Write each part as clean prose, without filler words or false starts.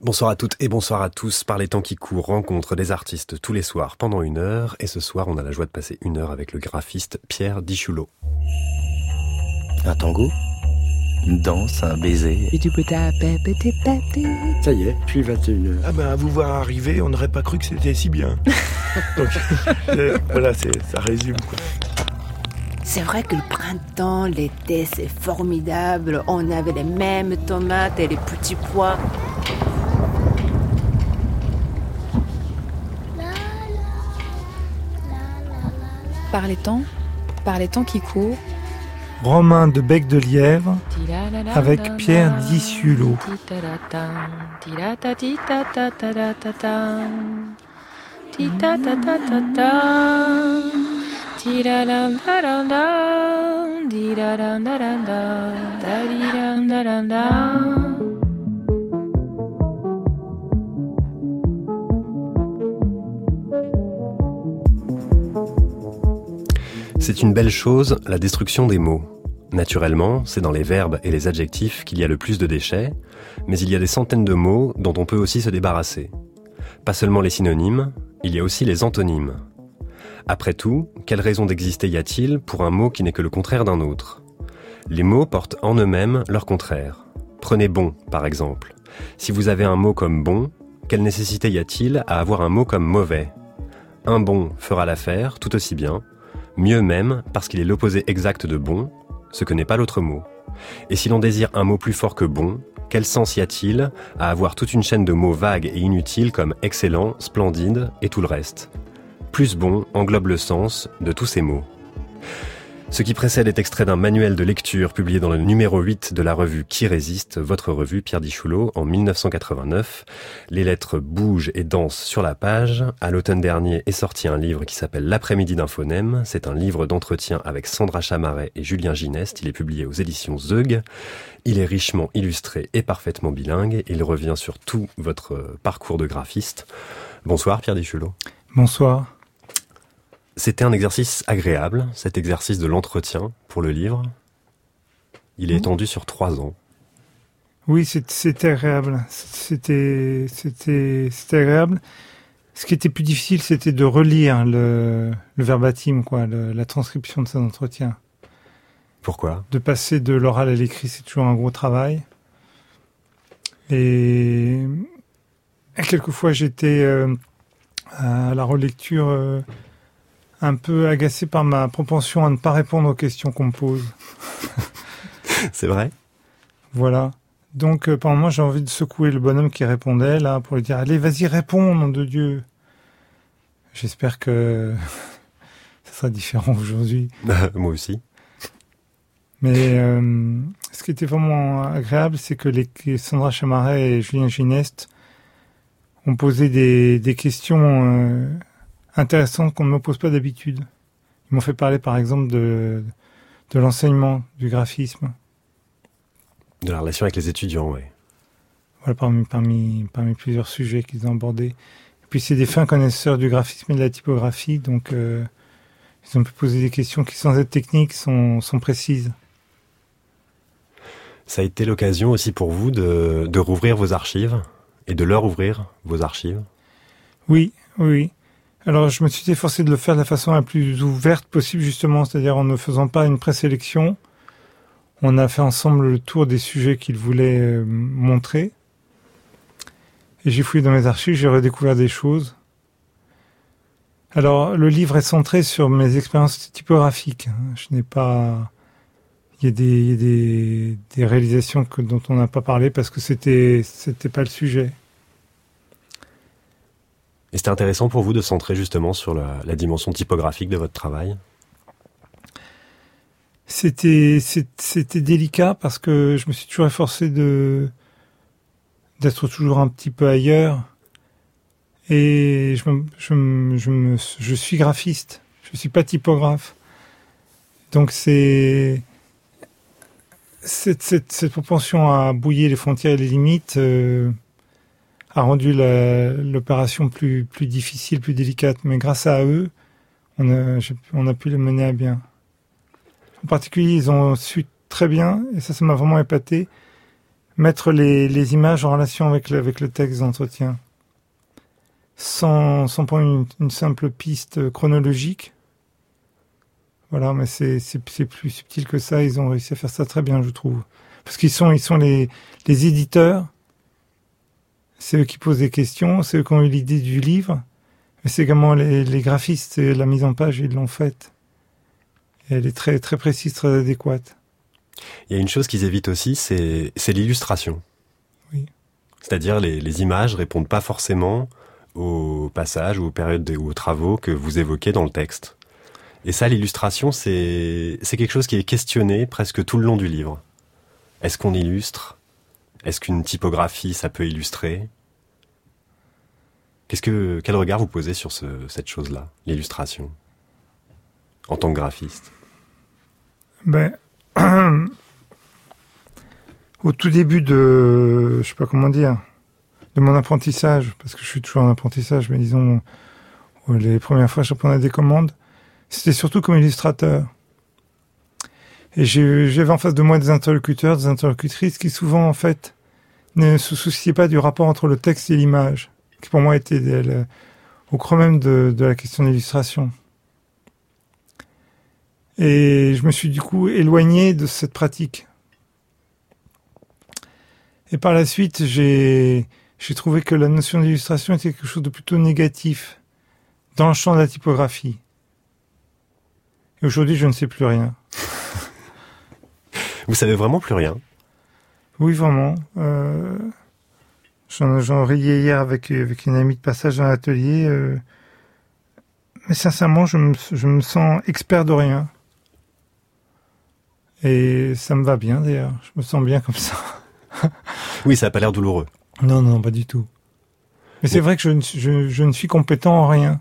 Bonsoir à toutes et bonsoir à tous. Par les temps qui courent, rencontre des artistes tous les soirs pendant 1 heure. Et ce soir, on a la joie de passer 1 heure avec le graphiste Pierre Dichulot. Un tango, une danse, un baiser. Ça y est, puis 21h. Ah ben, à vous voir arriver, on n'aurait pas cru que c'était si bien. Donc, voilà, ça résume, quoi. C'est vrai que le printemps, l'été, c'est formidable. On avait les mêmes tomates et les petits pois. Par les temps qui courent. Romain de Bec de Lièvre avec Pierre Dichulot. C'est une belle chose, la destruction des mots. Naturellement, c'est dans les verbes et les adjectifs qu'il y a le plus de déchets, mais il y a des centaines de mots dont on peut aussi se débarrasser. Pas seulement les synonymes, il y a aussi les antonymes. Après tout, quelle raison d'exister y a-t-il pour un mot qui n'est que le contraire d'un autre ? Les mots portent en eux-mêmes leur contraire. Prenez bon, par exemple. Si vous avez un mot comme bon, quelle nécessité y a-t-il à avoir un mot comme mauvais ? Un bon fera l'affaire, tout aussi bien, mieux même parce qu'il est l'opposé exact de bon, ce que n'est pas l'autre mot. Et si l'on désire un mot plus fort que bon, quel sens y a-t-il à avoir toute une chaîne de mots vagues et inutiles comme excellent, splendide et tout le reste ? Plus bon englobe le sens de tous ces mots. Ce qui précède est extrait d'un manuel de lecture publié dans le numéro 8 de la revue Qui résiste, votre revue Pierre Dichulot, en 1989. Les lettres bougent et dansent sur la page. À l'automne dernier est sorti un livre qui s'appelle L'après-midi d'un phonème. C'est un livre d'entretien avec Sandra Chamaret et Julien Gineste. Il est publié aux éditions Zeug. Il est richement illustré et parfaitement bilingue. Il revient sur tout votre parcours de graphiste. Bonsoir Pierre Dichulot. Bonsoir. C'était un exercice agréable, cet exercice de l'entretien pour le livre. Il est étendu sur 3 ans. Oui, c'était agréable. C'était agréable. Ce qui était plus difficile, c'était de relire le verbatim, la transcription de cet entretien. Pourquoi ? De passer de l'oral à l'écrit, c'est toujours un gros travail. Et quelquefois, j'étais à la relecture un peu agacé par ma propension à ne pas répondre aux questions qu'on me pose. C'est vrai ? Voilà. Donc, par moment, j'ai envie de secouer le bonhomme qui répondait, là, pour lui dire « Allez, vas-y, réponds, nom de Dieu !» J'espère que ça sera différent aujourd'hui. Moi aussi. Mais ce qui était vraiment agréable, c'est que Sandra Chamaret et Julien Gineste ont posé des questions intéressantes qu'on ne me pose pas d'habitude. Ils m'ont fait parler, par exemple, de l'enseignement, du graphisme. De la relation avec les étudiants, oui. Voilà, parmi plusieurs sujets qu'ils ont abordés. Et puis, c'est des fins connaisseurs du graphisme et de la typographie, donc ils ont pu poser des questions qui, sans être techniques, sont précises. Ça a été l'occasion aussi pour vous de rouvrir vos archives et de leur ouvrir vos archives ? Oui. Alors, je me suis efforcé de le faire de la façon la plus ouverte possible, justement, c'est-à-dire en ne faisant pas une présélection. On a fait ensemble le tour des sujets qu'ils voulaient montrer. Et j'ai fouillé dans mes archives, j'ai redécouvert des choses. Alors, le livre est centré sur mes expériences typographiques. Je n'ai pas... Il y a des réalisations dont on n'a pas parlé parce que c'était pas le sujet. Et c'était intéressant pour vous de centrer justement sur la dimension typographique de votre travail ? C'était délicat parce que je me suis toujours efforcé d'être toujours un petit peu ailleurs. Et je suis graphiste, je suis pas typographe. Donc cette propension à brouiller les frontières et les limites a rendu l'opération plus difficile, plus délicate. Mais grâce à eux, on a pu le mener à bien. En particulier, ils ont su très bien, et ça m'a vraiment épaté, mettre les images en relation avec le texte d'entretien, sans prendre une simple piste chronologique. Voilà, mais c'est plus subtil que ça. Ils ont réussi à faire ça très bien, je trouve. Parce qu'ils sont les éditeurs. C'est eux qui posent des questions, c'est eux qui ont eu l'idée du livre. Mais c'est également les graphistes, et la mise en page, ils l'ont faite. Et elle est très, très précise, très adéquate. Il y a une chose qu'ils évitent aussi, c'est l'illustration. Oui. C'est-à-dire les images répondent pas forcément aux passages ou aux périodes ou aux travaux que vous évoquez dans le texte. Et ça, l'illustration, c'est quelque chose qui est questionné presque tout le long du livre. Est-ce qu'on illustre ? Est-ce qu'une typographie, ça peut illustrer ? Quel regard vous posez sur cette chose-là, l'illustration, en tant que graphiste ? Au tout début de mon apprentissage, parce que je suis toujours en apprentissage, mais disons, les premières fois que j'apprenais des commandes, c'était surtout comme illustrateur. Et j'avais en face de moi des interlocuteurs, des interlocutrices qui souvent, en fait, ne se souciaient pas du rapport entre le texte et l'image, qui pour moi était au creux même de la question d'illustration. Et je me suis du coup éloigné de cette pratique. Et par la suite, j'ai trouvé que la notion d'illustration était quelque chose de plutôt négatif dans le champ de la typographie. Et aujourd'hui, je ne sais plus rien. Vous savez vraiment plus rien ? Oui, vraiment. J'en riais hier avec une amie de passage dans l'atelier. Mais sincèrement, je me sens expert de rien. Et ça me va bien d'ailleurs. Je me sens bien comme ça. Oui, ça n'a pas l'air douloureux. Non, pas du tout. Mais c'est vrai que je ne suis compétent en rien.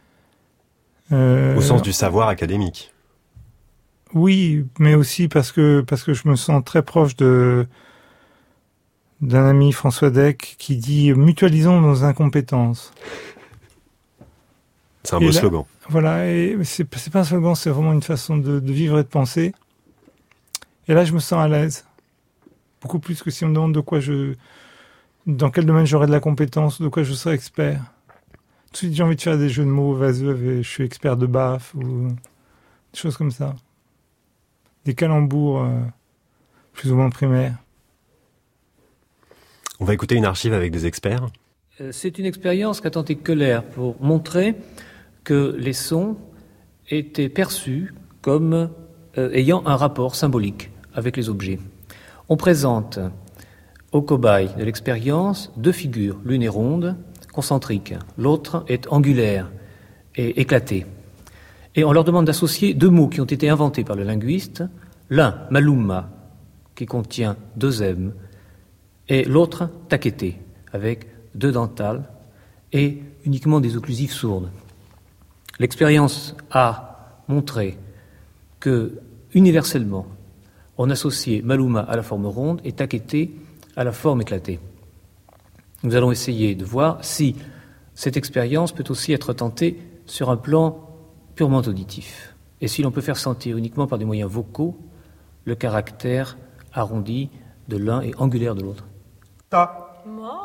Au sens du savoir académique. Oui, mais aussi parce que je me sens très proche d'un ami, François Deck, qui dit « mutualisons nos incompétences ». C'est un beau slogan. Voilà, et c'est pas un slogan, c'est vraiment une façon de vivre et de penser. Et là, je me sens à l'aise. Beaucoup plus que si on me demande dans quel domaine j'aurais de la compétence, de quoi je serais expert. Tout de suite, j'ai envie de faire des jeux de mots vaseux, et je suis expert de baf, ou des choses comme ça. Des calembours plus ou moins primaires. On va écouter une archive avec des experts. C'est une expérience qu'a tenté Köhler pour montrer que les sons étaient perçus comme ayant un rapport symbolique avec les objets. On présente aux cobayes de l'expérience deux figures, l'une est ronde, concentrique, l'autre est angulaire et éclatée. Et on leur demande d'associer deux mots qui ont été inventés par le linguiste, l'un, maluma, qui contient deux M, et l'autre, taqueté, avec deux dentales et uniquement des occlusives sourdes. L'expérience a montré que, universellement, on associait maluma à la forme ronde et taqueté à la forme éclatée. Nous allons essayer de voir si cette expérience peut aussi être tentée sur un plan purement auditif, et si l'on peut faire sentir uniquement par des moyens vocaux le caractère arrondi de l'un et angulaire de l'autre. Ta.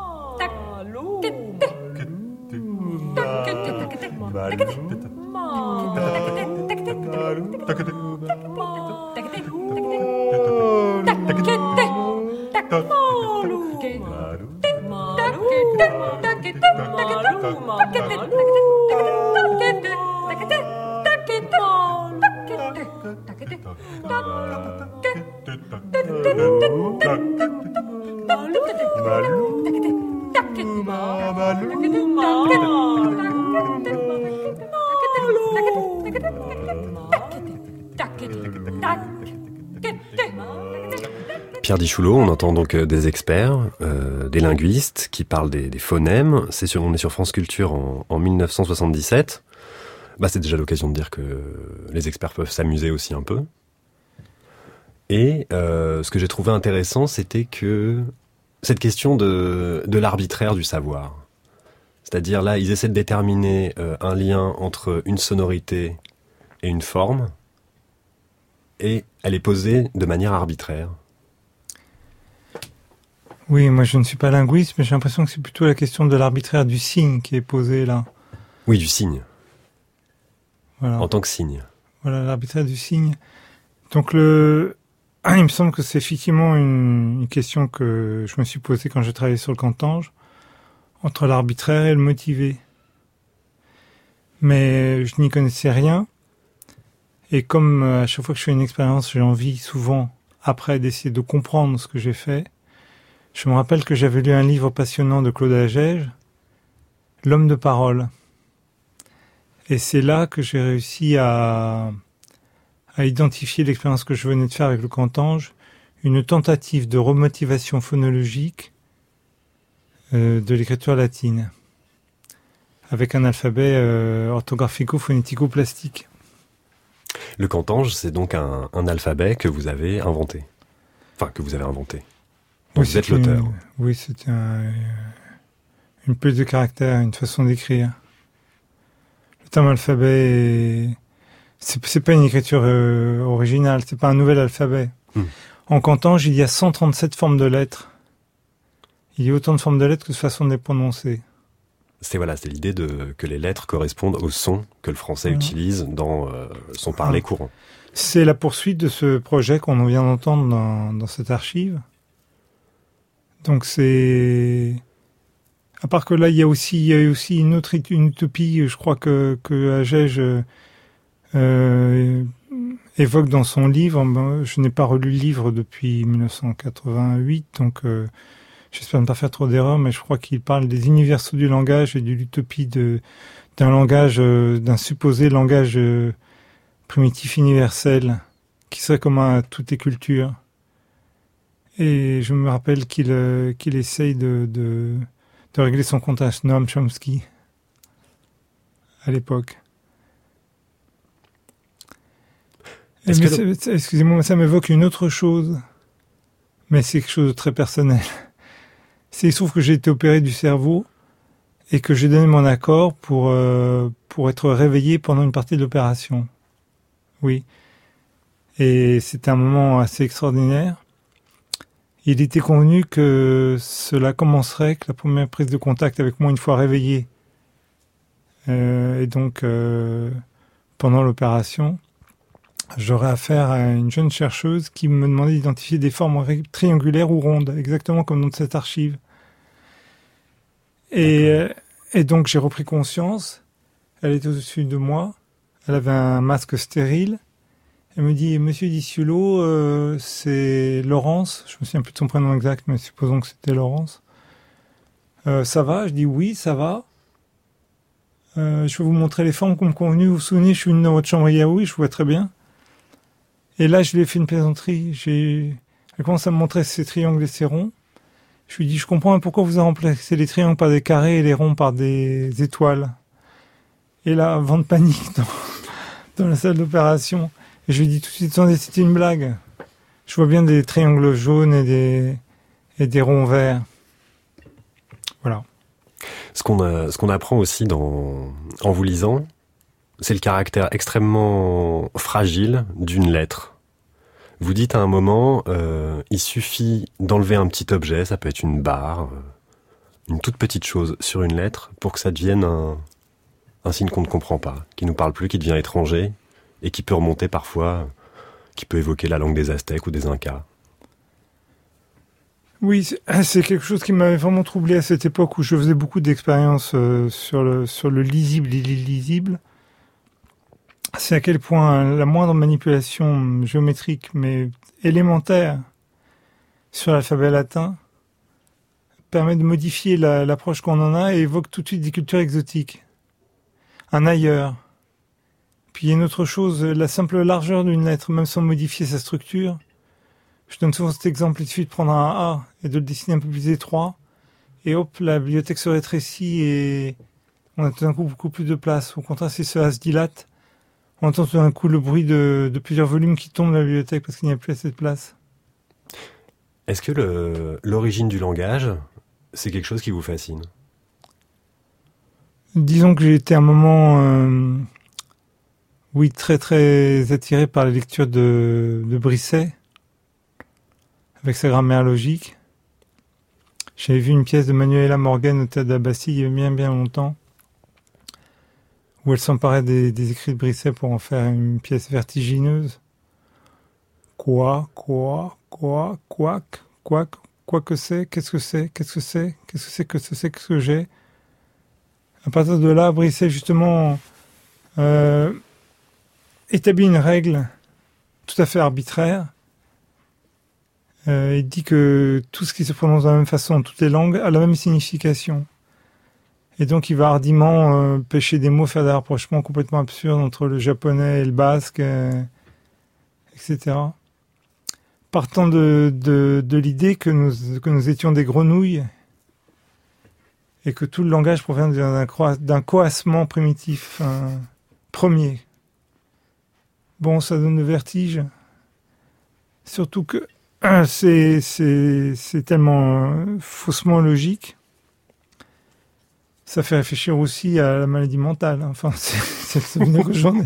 Pierre Dichoulot, on entend donc des experts, des linguistes qui parlent des phonèmes. On est sur France Culture en 1977. C'est déjà l'occasion de dire que les experts peuvent s'amuser aussi un peu. Et ce que j'ai trouvé intéressant, c'était que cette question de l'arbitraire du savoir. C'est-à-dire là, ils essaient de déterminer un lien entre une sonorité et une forme, et elle est posée de manière arbitraire. Oui, moi je ne suis pas linguiste, mais j'ai l'impression que c'est plutôt la question de l'arbitraire du signe qui est posée là. Oui, du signe. Voilà. En tant que signe. Voilà, l'arbitraire du signe. Donc il me semble que c'est effectivement une question que je me suis posée quand j'ai travaillé sur le Cantange, entre l'arbitraire et le motivé. Mais je n'y connaissais rien. Et comme à chaque fois que je fais une expérience, j'ai envie souvent, après, d'essayer de comprendre ce que j'ai fait, je me rappelle que j'avais lu un livre passionnant de Claude Agege, L'homme de parole. Et c'est là que j'ai réussi à identifier l'expérience que je venais de faire avec le Cantange, une tentative de remotivation phonologique de l'écriture latine, avec un alphabet orthographico-phonético-plastique. Le Cantange, c'est donc un alphabet que vous avez inventé. Enfin, que vous avez inventé. Donc Oui, vous êtes l'auteur. Oui, c'est une police de caractère, une façon d'écrire. Le terme alphabet, c'est pas une écriture originale, c'est pas un nouvel alphabet. En Cantange, il y a 137 formes de lettres. Il y a autant de formes de lettres que de façons de les prononcer. C'est l'idée que les lettres correspondent au son que le français utilise dans son parler courant. C'est la poursuite de ce projet qu'on vient d'entendre dans cette archive. Donc c'est... À part que là, il y a aussi une utopie, je crois que Agege évoque dans son livre. Je n'ai pas relu le livre depuis 1988, donc j'espère ne pas faire trop d'erreurs, mais je crois qu'il parle des universaux du langage et de l'utopie d'un langage, d'un supposé langage primitif universel qui serait commun à toutes les cultures. Et je me rappelle qu'il essaye de régler son compte à Noam Chomsky à l'époque. Excusez-moi, ça m'évoque une autre chose, mais c'est quelque chose de très personnel. Il se trouve que j'ai été opéré du cerveau et que j'ai donné mon accord pour être réveillé pendant une partie de l'opération. Oui. Et c'était un moment assez extraordinaire. Il était convenu que cela commencerait, que la première prise de contact avec moi une fois réveillé. Et donc, pendant l'opération, j'aurais affaire à une jeune chercheuse qui me demandait d'identifier des formes triangulaires ou rondes, exactement comme dans cette archive. Et donc, j'ai repris conscience. Elle était au-dessus de moi. Elle avait un masque stérile. Elle me dit, Monsieur Diciolo, c'est Laurence. Je me souviens plus de son prénom exact, mais supposons que c'était Laurence. Ça va? Je dis oui, ça va. Je vais vous montrer les formes comme convenu. Vous vous souvenez, je suis venu dans votre chambre hier, oui, je vois très bien. Et là, je lui ai fait une plaisanterie. Elle commence à me montrer ces triangles et ces ronds. Je lui dis, je comprends pourquoi vous avez remplacé les triangles par des carrés et les ronds par des étoiles. Et là, vent de panique dans la salle d'opération. Et je lui dis tout de suite, attendez, c'était une blague. Je vois bien des triangles jaunes et des ronds verts. Voilà. Ce qu'on apprend aussi en vous lisant, c'est le caractère extrêmement fragile d'une lettre. Vous dites à un moment, il suffit d'enlever un petit objet, ça peut être une barre, une toute petite chose sur une lettre, pour que ça devienne un signe qu'on ne comprend pas, qui nous parle plus, qui devient étranger, et qui peut remonter parfois, qui peut évoquer la langue des Aztèques ou des Incas. Oui, c'est quelque chose qui m'avait vraiment troublé à cette époque où je faisais beaucoup d'expériences sur le lisible et l'illisible. C'est à quel point la moindre manipulation géométrique, mais élémentaire, sur l'alphabet latin, permet de modifier l'approche qu'on en a et évoque tout de suite des cultures exotiques. Un ailleurs. Puis il y a une autre chose, la simple largeur d'une lettre, même sans modifier sa structure. Je donne souvent cet exemple, il suffit de prendre un A et de le dessiner un peu plus étroit, et hop, la bibliothèque se rétrécit et on a tout d'un coup beaucoup plus de place. Au contraire, si ce A se dilate, on entend tout d'un coup le bruit de plusieurs volumes qui tombent de la bibliothèque parce qu'il n'y a plus assez de place. Est-ce que l'origine du langage, c'est quelque chose qui vous fascine ? Disons que j'ai été un moment, très très attiré par la lecture de Brisset, avec sa grammaire logique. J'avais vu une pièce de Manuela Morgan au Théâtre de la Bastille il y a bien bien longtemps, où elle s'emparait des écrits de Brisset pour en faire une pièce vertigineuse. Quoi que c'est, qu'est-ce que j'ai. À partir de là, Brisset, justement, établit une règle tout à fait arbitraire. Il dit que tout ce qui se prononce de la même façon en toutes les langues a la même signification. Et donc il va hardiment pêcher des mots, faire des rapprochements complètement absurdes entre le japonais et le basque, etc. Partant de l'idée que nous étions des grenouilles et que tout le langage provient d'un coassement primitif, premier. Bon, ça donne le vertige. Surtout que c'est tellement faussement logique. Ça fait réfléchir aussi à la maladie mentale. Enfin, c'est une autre journée.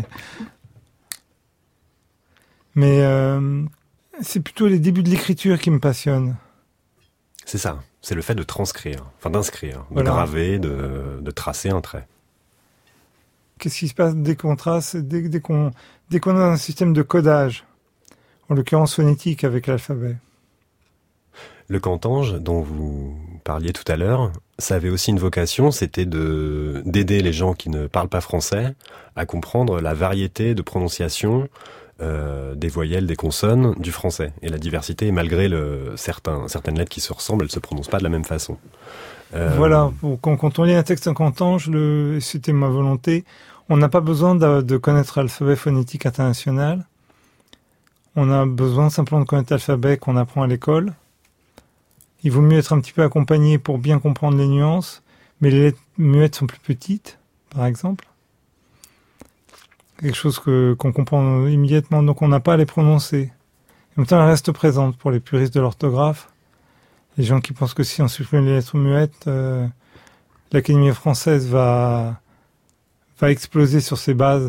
Mais c'est plutôt les débuts de l'écriture qui me passionnent. C'est ça, c'est le fait de transcrire, enfin d'inscrire, de Voilà. graver, de tracer un trait. Qu'est-ce qui se passe dès qu'on trace, dès qu'on a un système de codage, en l'occurrence phonétique avec l'alphabet. Le cantange, dont vous parliez tout à l'heure, ça avait aussi une vocation, c'était d'aider les gens qui ne parlent pas français à comprendre la variété de prononciation des voyelles, des consonnes du français. Et la diversité, malgré certaines lettres qui se ressemblent, elles ne se prononcent pas de la même façon. Voilà, quand on lit un texte en cantange, c'était ma volonté, on n'a pas besoin de connaître l'alphabet phonétique international. On a besoin simplement de connaître l'alphabet qu'on apprend à l'école. Il vaut mieux être un petit peu accompagné pour bien comprendre les nuances, mais les lettres muettes sont plus petites, par exemple. Quelque chose qu'on comprend immédiatement, donc on n'a pas à les prononcer. En même temps, elles restent présentes pour les puristes de l'orthographe. Les gens qui pensent que si on supprime les lettres muettes, l'Académie française va exploser sur ses bases.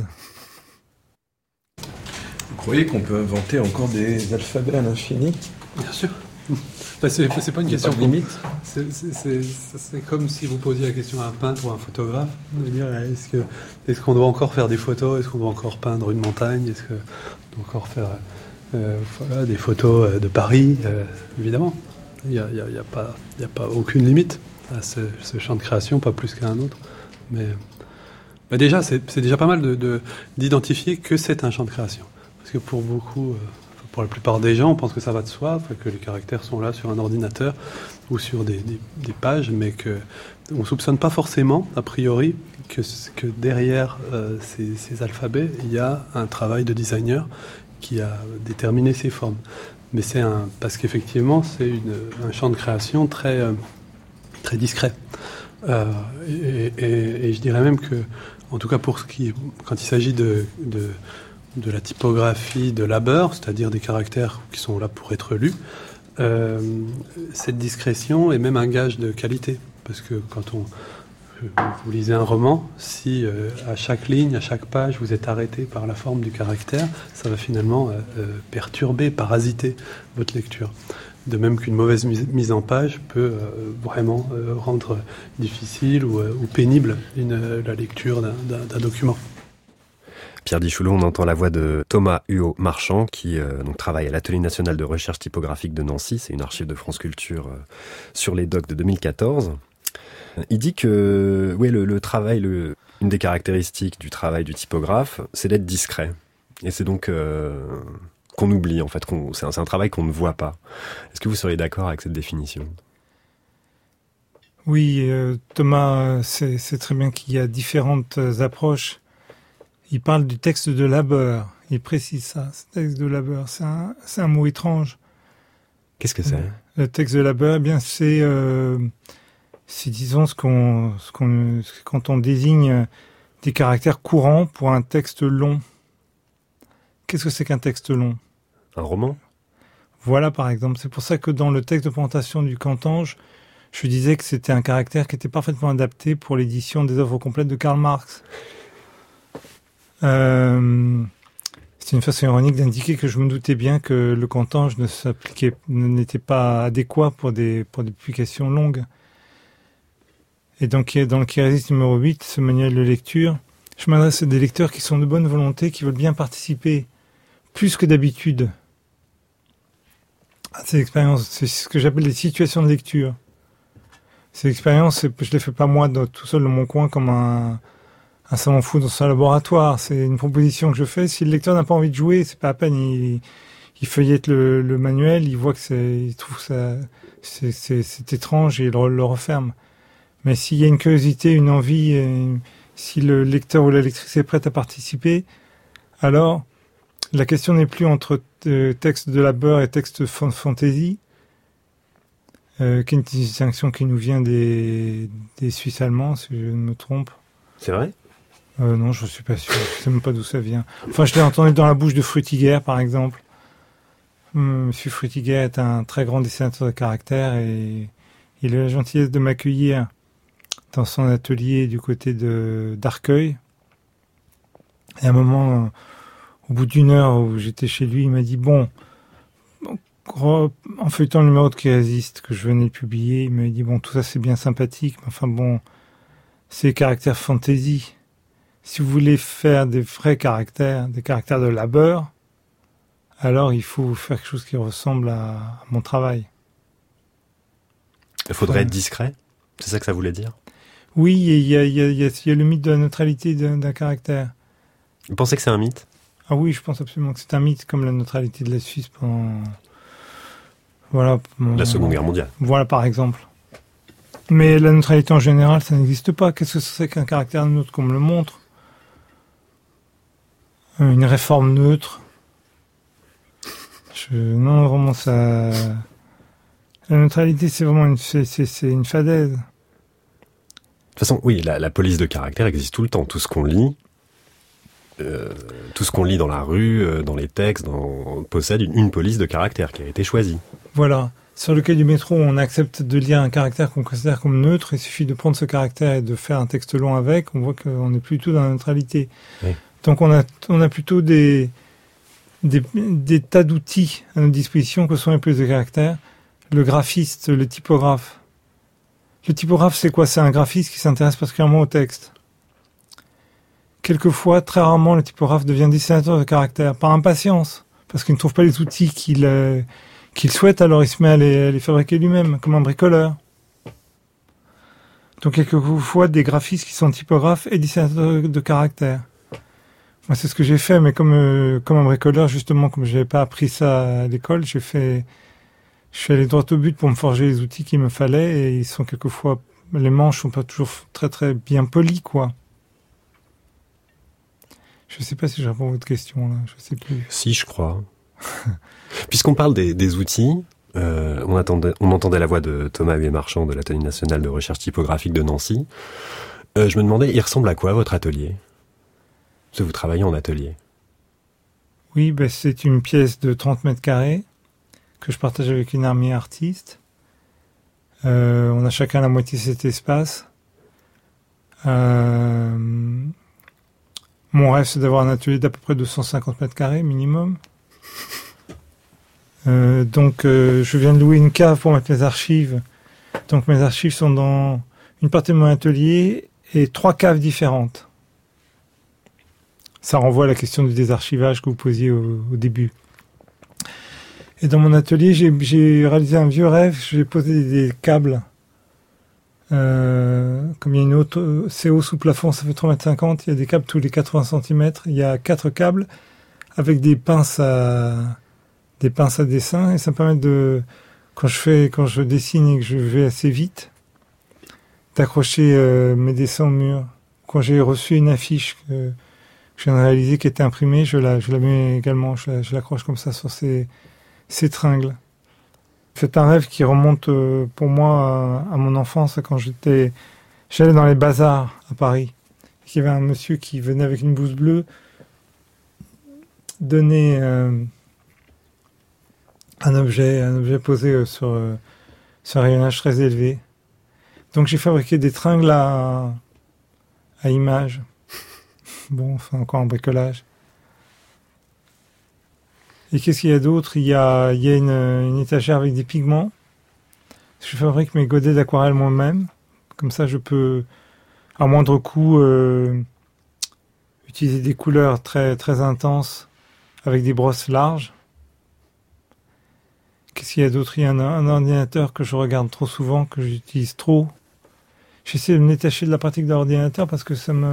Vous croyez qu'on peut inventer encore des alphabets à l'infini ? Bien sûr. C'est pas une question de limite. C'est comme si vous posiez la question à un peintre ou à un photographe, de dire est-ce qu'on doit encore faire des photos, est-ce qu'on doit encore peindre une montagne, est-ce qu'on doit encore faire des photos de Paris, évidemment. Il n'y a pas aucune limite à ce champ de création, pas plus qu'à un autre. Mais déjà, c'est déjà pas mal d'identifier que c'est un champ de création. Parce que pour la plupart des gens, on pense que ça va de soi, que les caractères sont là sur un ordinateur ou sur des pages, mais qu'on ne soupçonne pas forcément, a priori, que derrière ces alphabets, il y a un travail de designer qui a déterminé ces formes. Mais parce qu'effectivement, c'est un champ de création très, très discret. Et je dirais même que, en tout cas quand il s'agit de la typographie de labeur, c'est-à-dire des caractères qui sont là pour être lus, cette discrétion est même un gage de qualité. Parce que quand vous lisez un roman, si à chaque ligne, à chaque page, vous êtes arrêté par la forme du caractère, ça va finalement perturber, parasiter votre lecture. De même qu'une mauvaise mise en page peut vraiment rendre difficile ou pénible la lecture d'un document. Pierre Dichoulot, on entend la voix de Thomas Huot-Marchand qui donc travaille à l'Atelier national de recherche typographique de Nancy. C'est une archive de France Culture sur les docs de 2014. Il dit que le travail, une des caractéristiques du travail du typographe, c'est d'être discret. Et c'est donc qu'on oublie, en fait. C'est un travail qu'on ne voit pas. Est-ce que vous seriez d'accord avec cette définition ? Oui, Thomas sait très bien qu'il y a différentes approches. Il parle du texte de labeur. Il précise ça, ce texte de labeur. C'est un mot étrange. Qu'est-ce que c'est ? Le texte de labeur, eh bien, c'est disons quand on désigne des caractères courants pour un texte long. Qu'est-ce que c'est qu'un texte long ? Un roman ? Voilà, par exemple. C'est pour ça que dans le texte de présentation du cantange, je disais que c'était un caractère qui était parfaitement adapté pour l'édition des œuvres complètes de Karl Marx. C'est une façon ironique d'indiquer que je me doutais bien que le cantange n'était pas adéquat pour des publications longues. Et donc, dans le Kérésis numéro 8, ce manuel de lecture, je m'adresse à des lecteurs qui sont de bonne volonté, qui veulent bien participer, plus que d'habitude, à ces expériences. C'est ce que j'appelle les situations de lecture. Ces expériences, je les fais pas moi tout seul dans mon coin comme un savant fou dans son laboratoire. C'est une proposition que je fais. Si le lecteur n'a pas envie de jouer, c'est pas à peine. Il feuillette le manuel, il voit que il trouve ça, c'est étrange et il le referme. Mais s'il y a une curiosité, une envie, si le lecteur ou la lectrice est prête à participer, alors la question n'est plus entre texte de labeur et texte fantasy, qui est une distinction qui nous vient des Suisses allemands, si je ne me trompe. C'est vrai ? Non, je ne suis pas sûr. Je ne sais même pas d'où ça vient. Enfin, je l'ai entendu dans la bouche de Frutiger, par exemple. Monsieur Frutiger est un très grand dessinateur de caractère et il a la gentillesse de m'accueillir dans son atelier du côté d'Arcueil. Et à un moment, au bout d'une heure où j'étais chez lui, il m'a dit, bon, en feuilletant le numéro de Kérésis que je venais de publier, il m'a dit, bon, tout ça c'est bien sympathique, mais enfin bon, c'est caractères fantasy. Si vous voulez faire des vrais caractères, des caractères de labeur, alors il faut faire quelque chose qui ressemble à mon travail. Il faudrait être discret ? C'est ça que ça voulait dire ? Oui, il y a le mythe de la neutralité d'un caractère. Vous pensez que c'est un mythe ? Ah oui, je pense absolument que c'est un mythe, comme la neutralité de la Suisse pendant... Voilà. La Seconde Guerre mondiale. Voilà, par exemple. Mais la neutralité en général, ça n'existe pas. Qu'est-ce que c'est qu'un caractère neutre qu'on me le montre ? Une réforme neutre. Non, vraiment, ça... La neutralité, c'est vraiment c'est une fadaise. De toute façon, oui, la police de caractère existe tout le temps. Tout ce qu'on lit dans la rue, dans les textes, possède une police de caractère qui a été choisie. Voilà. Sur le quai du métro, on accepte de lire un caractère qu'on considère comme neutre. Il suffit de prendre ce caractère et de faire un texte long avec. On voit qu'on n'est plus du tout dans la neutralité. Oui. Donc on a plutôt des tas d'outils à notre disposition que sont les polices de caractère. Le graphiste, le typographe. Le typographe, c'est quoi ? C'est un graphiste qui s'intéresse particulièrement au texte. Quelquefois, très rarement, le typographe devient dessinateur de caractère, par impatience, parce qu'il ne trouve pas les outils qu'il souhaite, alors il se met à les fabriquer lui-même, comme un bricoleur. Donc quelquefois, des graphistes qui sont typographes et dessinateurs de caractère. Moi, c'est ce que j'ai fait, mais comme un bricoleur, justement, comme je n'avais pas appris ça à l'école, je suis allé droit au but pour me forger les outils qu'il me fallait, et ils sont quelquefois, les manches sont pas toujours très très bien polies, quoi. Je sais pas si je réponds à votre question, là, je sais plus. Si, je crois. Puisqu'on parle des outils, on entendait la voix de Thomas Huet-Marchand de l'Atelier national de recherche typographique de Nancy. Je me demandais, il ressemble à quoi votre atelier ? Parce que vous travaillez en atelier. Oui, c'est une pièce de 30 mètres carrés que je partage avec une armée artiste. On a chacun la moitié de cet espace. Mon rêve, c'est d'avoir un atelier d'à peu près 250 mètres carrés minimum. Donc, je viens de louer une cave pour mettre mes archives. Donc, mes archives sont dans une partie de mon atelier et 3 caves différentes. Ça renvoie à la question du désarchivage que vous posiez au début. Et dans mon atelier, j'ai réalisé un vieux rêve. J'ai posé des câbles. Comme il y a une autre CO sous plafond, ça fait 3,50 m. Il y a des câbles tous les 80 cm. Il y a 4 câbles avec des pinces à dessin. Et ça me permet quand je dessine et que je vais assez vite, d'accrocher mes dessins au mur. Quand j'ai reçu une affiche que je viens de réaliser qui était imprimée, je la mets également, je l'accroche comme ça sur ces tringles. C'est un rêve qui remonte pour moi à mon enfance, quand j'allais dans les bazars à Paris. Il y avait un monsieur qui venait avec une blouse bleue donner un objet posé sur un rayonnage très élevé. Donc j'ai fabriqué des tringles à images. Bon, enfin encore un bricolage. Et qu'est-ce qu'il y a d'autre ? Il y a une étagère avec des pigments. Je fabrique mes godets d'aquarelle moi-même. Comme ça, je peux, à moindre coût, utiliser des couleurs très, très intenses avec des brosses larges. Qu'est-ce qu'il y a d'autre ? Il y a un ordinateur que je regarde trop souvent, que j'utilise trop. J'essaie de me détacher de la pratique de l'ordinateur parce que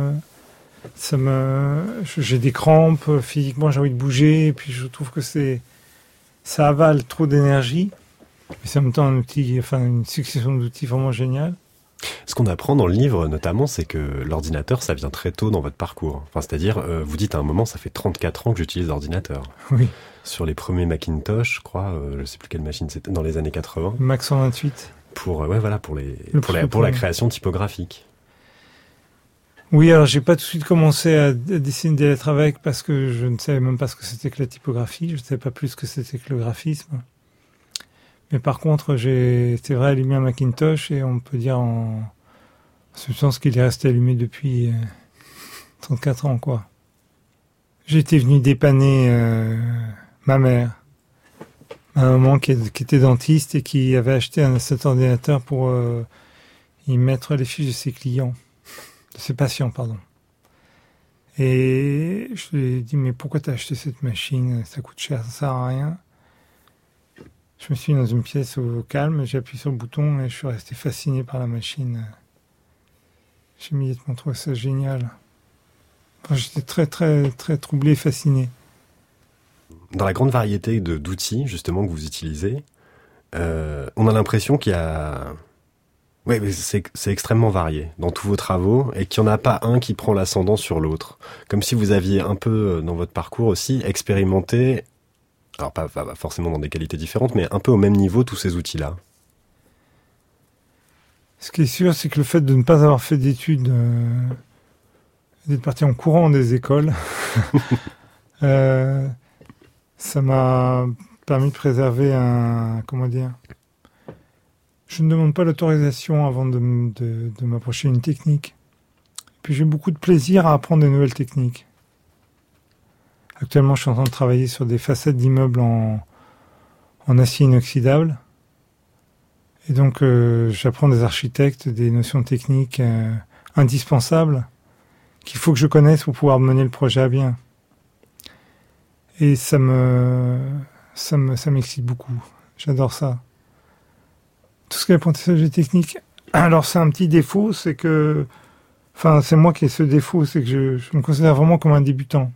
j'ai des crampes, physiquement j'ai envie de bouger, et puis je trouve que ça avale trop d'énergie. Mais c'est en même temps une succession d'outils vraiment géniale. Ce qu'on apprend dans le livre, notamment, c'est que l'ordinateur, ça vient très tôt dans votre parcours. Enfin, c'est-à-dire, vous dites à un moment, ça fait 34 ans que j'utilise l'ordinateur. Oui. Sur les premiers Macintosh, je crois, je sais plus quelle machine c'était, dans les années 80. Mac 128. Pour la création typographique. Oui, alors j'ai pas tout de suite commencé à dessiner des lettres avec parce que je ne savais même pas ce que c'était que la typographie, je ne savais pas plus ce que c'était que le graphisme. Mais par contre, c'est vrai, allumé un Macintosh et on peut dire en substance qu'il est resté allumé depuis 34 ans, quoi. J'étais venu dépanner ma mère, ma maman qui était dentiste et qui avait acheté cet ordinateur pour y mettre les fiches de ses clients. De ses patients, pardon. Et je lui ai dit, mais pourquoi t'as acheté cette machine ? Ça coûte cher, ça sert à rien. Je me suis mis dans une pièce au calme, j'ai appuyé sur le bouton et je suis resté fasciné par la machine. J'ai immédiatement trouvé ça génial. Enfin, j'étais très, très, très troublé et fasciné. Dans la grande variété d'outils, justement, que vous utilisez, on a l'impression qu'il y a... Oui, mais c'est extrêmement varié dans tous vos travaux et qu'il n'y en a pas un qui prend l'ascendant sur l'autre. Comme si vous aviez un peu, dans votre parcours aussi, expérimenté, alors pas forcément dans des qualités différentes, mais un peu au même niveau tous ces outils-là. Ce qui est sûr, c'est que le fait de ne pas avoir fait d'études, d'être parti en courant des écoles, ça m'a permis de préserver je ne demande pas l'autorisation avant de m'approcher d'une technique. Puis j'ai beaucoup de plaisir à apprendre des nouvelles techniques. Actuellement, je suis en train de travailler sur des façades d'immeubles en acier inoxydable. Et donc, j'apprends des architectes des notions techniques indispensables qu'il faut que je connaisse pour pouvoir mener le projet à bien. Et ça m'excite beaucoup. J'adore ça. Tout ce qui est apprentissage des techniques. Alors, c'est un petit défaut, c'est moi qui ai ce défaut, c'est que je me considère vraiment comme un débutant.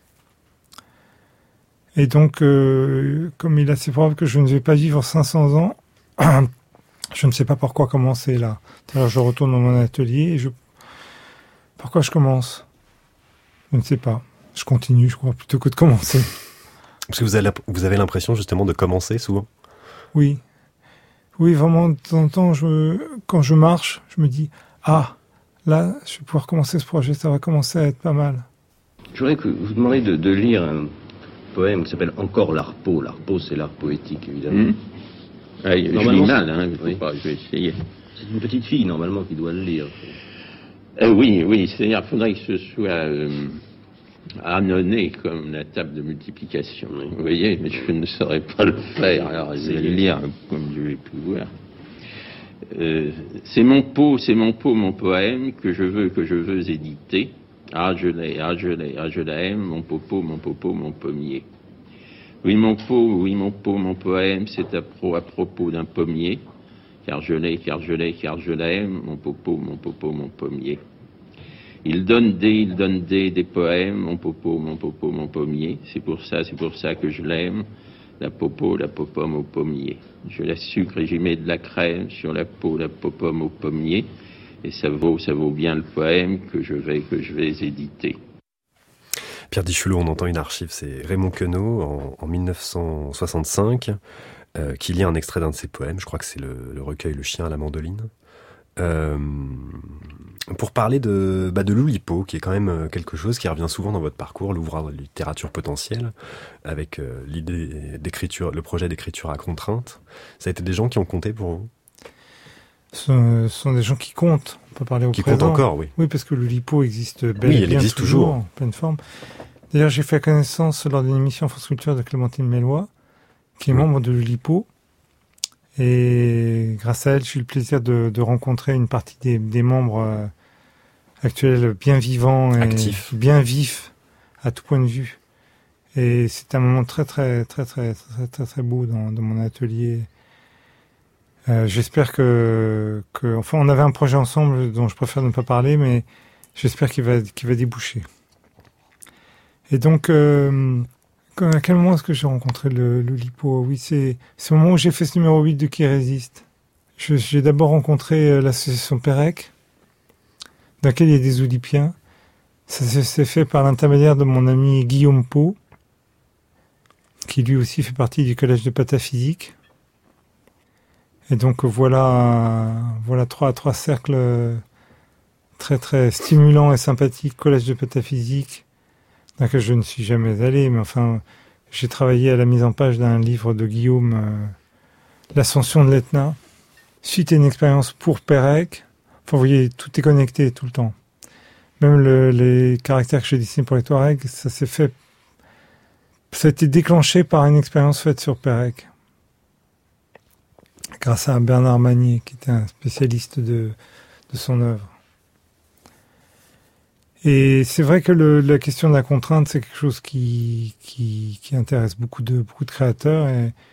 Et donc, comme il est assez probable que je ne vais pas vivre 500 ans, je ne sais pas par quoi commencer là. Alors, je retourne dans mon atelier et par quoi je commence ? Je ne sais pas. Je continue, je crois, plutôt que de commencer. Parce que vous avez l'impression justement de commencer souvent ? Oui. Oui, vraiment, de temps en temps, quand je marche, je me dis « Ah, là, je vais pouvoir commencer ce projet, ça va commencer à être pas mal. » Je voudrais que vous demandiez de lire un poème qui s'appelle « Encore l'Arpeau ». L'Arpeau, c'est l'art poétique, évidemment. Je lis mal, oui. Je vais essayer. C'est une petite fille, normalement, qui doit le lire. Oui, c'est-à-dire qu'il faudrait que ce soit annonné comme la table de multiplication. Vous voyez, mais je ne saurais pas le faire. Alors, je vais le lire comme je l'ai pu voir. C'est mon pot, mon poème que je veux éditer. Ah, je l'aime, mon popo, mon pommier. Oui, mon pot, mon poème, c'est à propos d'un pommier. Car je l'aime, mon popo, mon pommier. Il donne des poèmes, mon popo, mon pommier. C'est pour ça que je l'aime. La popomme au pommier. Je la sucre et j'y mets de la crème sur la popomme au pommier. Et ça vaut bien le poème que je vais éditer. Pierre Dichulot, on entend une archive, c'est Raymond Queneau en 1965 qui lit un extrait d'un de ses poèmes. Je crois que c'est le recueil Le chien à la mandoline. Pour parler de l'Oulipo, qui est quand même quelque chose qui revient souvent dans votre parcours, l'ouvrage de littérature potentielle, avec l'idée d'écriture, le projet d'écriture à contrainte. Ça a été des gens qui ont compté pour vous ? Ce sont des gens qui comptent. On peut parler au présent. Qui comptent encore, oui. Oui, parce que l'Oulipo existe bel et bien, existe toujours en pleine forme. D'ailleurs, j'ai fait connaissance lors d'une émission France Culture de Clémentine Melloy, qui est membre de l'Oulipo. Et grâce à elle, j'ai eu le plaisir de rencontrer une partie des membres actuels bien vivants et bien vifs à tout point de vue. Et c'est un moment très beau dans mon atelier. J'espère enfin, on avait un projet ensemble dont je préfère ne pas parler, mais j'espère qu'il va déboucher. Et donc, à quel moment est-ce que j'ai rencontré le Lipo? Oui, c'est au moment où j'ai fait ce numéro 8 de Qui résiste. J'ai d'abord rencontré l'association Pérec, dans laquelle il y a des Oulipiens. Ça s'est fait par l'intermédiaire de mon ami Guillaume Pau, qui lui aussi fait partie du collège de pataphysique. Et donc voilà trois cercles très stimulants et sympathiques, collège de pataphysique, dans lequel je ne suis jamais allé, mais enfin, j'ai travaillé à la mise en page d'un livre de Guillaume, L'Ascension de l'Etna, suite à une expérience pour Pérec. Enfin, vous voyez, tout est connecté tout le temps. Même les caractères que j'ai dessinés pour les Touaregs, ça a été déclenché par une expérience faite sur Pérec, grâce à Bernard Magnier, qui était un spécialiste de son œuvre. Et c'est vrai que la question de la contrainte, c'est quelque chose qui intéresse beaucoup de créateurs.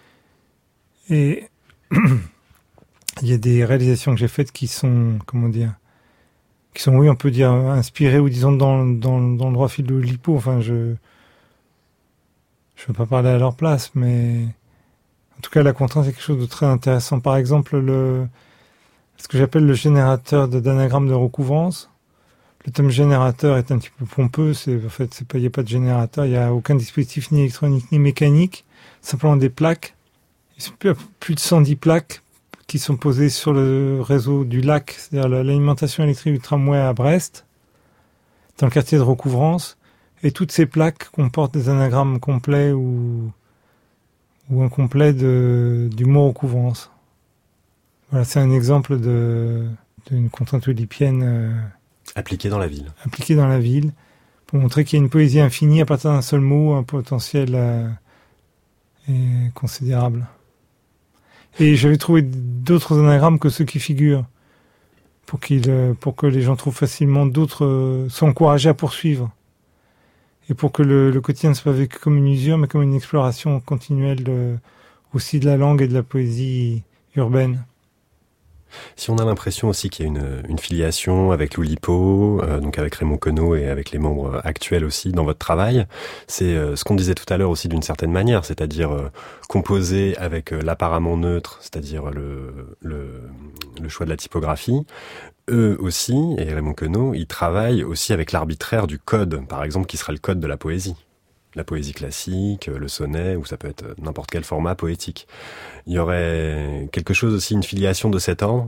Et il y a des réalisations que j'ai faites qui sont, oui, on peut dire inspirées, ou disons dans le droit fil de l'Oulipo. Enfin, je ne veux pas parler à leur place, mais en tout cas, la contrainte, c'est quelque chose de très intéressant. Par exemple, ce que j'appelle le générateur d'anagrammes de recouvrance. Le terme générateur est un petit peu pompeux. Il n'y a pas de générateur. Il n'y a aucun dispositif ni électronique ni mécanique. Simplement des plaques. Plus de 110 plaques qui sont posées sur le réseau du LAC, c'est-à-dire l'alimentation électrique du tramway à Brest, dans le quartier de recouvrance. Et toutes ces plaques comportent des anagrammes complets ou incomplets du mot recouvrance. Voilà, c'est un exemple d'une contrainte oulipienne appliquée dans la ville. Appliquée dans la ville, pour montrer qu'il y a une poésie infinie à partir d'un seul mot, un potentiel considérable. Et j'avais trouvé d'autres anagrammes que ceux qui figurent, pour que les gens trouvent facilement d'autres, soient encouragés à poursuivre. Et pour que le quotidien ne soit pas vécu comme une usure, mais comme une exploration continuelle aussi de la langue et de la poésie urbaine. Si on a l'impression aussi qu'il y a une filiation avec l'Oulipo, donc avec Raymond Queneau et avec les membres actuels aussi dans votre travail, c'est ce qu'on disait tout à l'heure aussi d'une certaine manière, c'est-à-dire composer avec l'apparemment neutre, c'est-à-dire le choix de la typographie. Eux aussi, et Raymond Queneau, ils travaillent aussi avec l'arbitraire du code, par exemple, qui sera le code de la poésie. La poésie classique, le sonnet, ou ça peut être n'importe quel format poétique. Il y aurait quelque chose aussi, une filiation de cet ordre ?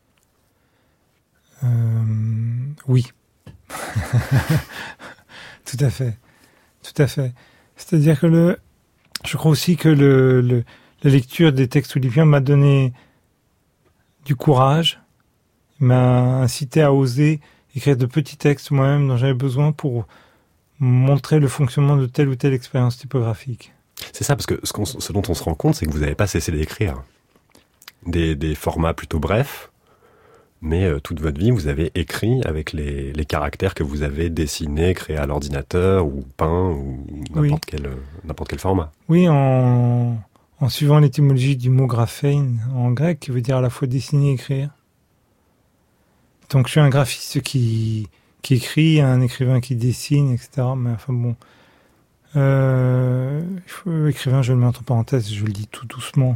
Oui. Tout à fait. C'est-à-dire que je crois aussi que la lecture des textes oulipiens m'a donné du courage, m'a incité à oser écrire de petits textes moi-même dont j'avais besoin pour montrer le fonctionnement de telle ou telle expérience typographique. C'est ça, parce que ce dont on se rend compte, c'est que vous n'avez pas cessé d'écrire. Des formats plutôt brefs, mais toute votre vie, vous avez écrit avec les caractères que vous avez dessinés, créés à l'ordinateur, ou peints, ou n'importe quel format. Oui, en suivant l'étymologie du mot graphein en grec, qui veut dire à la fois dessiner et écrire. Donc je suis un graphiste qui écrit, un écrivain qui dessine, etc. Mais enfin bon, écrivain, je le mets entre parenthèses, je le dis tout doucement.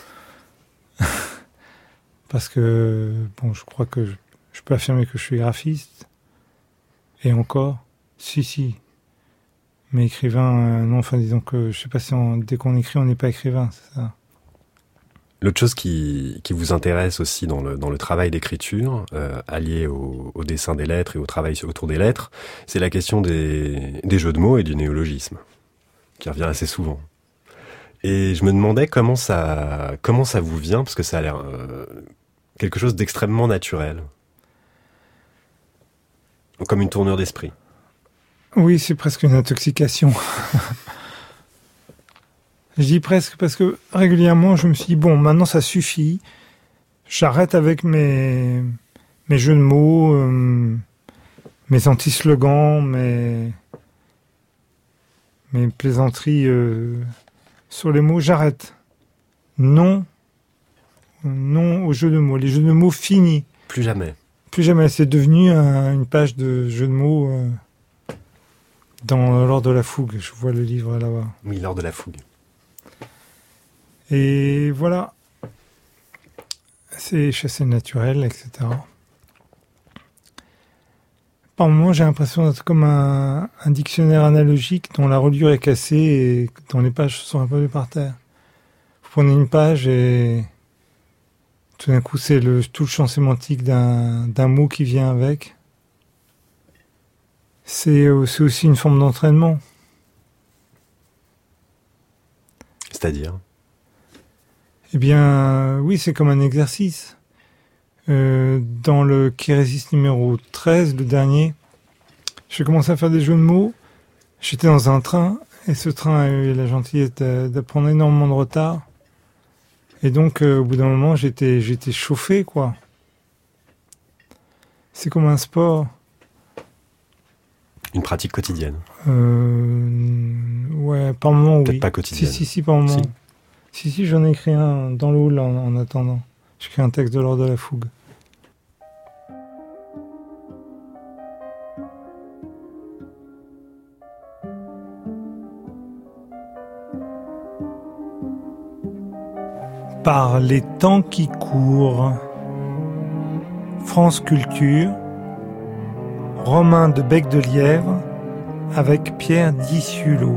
Parce que, bon, je crois que je peux affirmer que je suis graphiste. Et encore, si. Mais écrivain, non, enfin disons que, je sais pas si dès qu'on écrit, on n'est pas écrivain, c'est ça. L'autre chose qui vous intéresse aussi dans le travail d'écriture, allié au dessin des lettres et au travail autour des lettres, c'est la question des jeux de mots et du néologisme, qui revient assez souvent. Et je me demandais comment ça vous vient, parce que ça a l'air quelque chose d'extrêmement naturel, comme une tournure d'esprit. Oui, c'est presque une intoxication. Je dis presque parce que régulièrement, je me suis dit, bon, maintenant ça suffit. J'arrête avec mes jeux de mots, mes anti-slogans, mes plaisanteries sur les mots. J'arrête. Non aux jeux de mots. Les jeux de mots finis. Plus jamais. Plus jamais. C'est devenu une page de jeux de mots dans L'Or de la Fougue. Je vois le livre là-bas. Oui, L'Or de la Fougue. Et voilà. C'est chasser le naturel, etc. Par moments, j'ai l'impression d'être comme un dictionnaire analogique dont la reliure est cassée et dont les pages sont un peu par terre. Vous prenez une page et tout d'un coup, c'est tout le champ sémantique d'un mot qui vient avec. C'est aussi une forme d'entraînement. C'est-à-dire ? Eh bien, oui, c'est comme un exercice. Dans le Kérésis numéro 13, le dernier, j'ai commencé à faire des jeux de mots. J'étais dans un train, et ce train a eu la gentillesse de prendre énormément de retard. Et donc, au bout d'un moment, j'étais chauffé, quoi. C'est comme un sport. Une pratique quotidienne. Ouais, par moment, oui. Peut-être pas quotidienne. Si, par moment. Si, j'en ai écrit un dans le hall en attendant. J'ai écrit un texte de L'Or de la Fougue. Par les temps qui courent. France Culture. Romain de Bec de Lièvre avec Pierre Dissulot.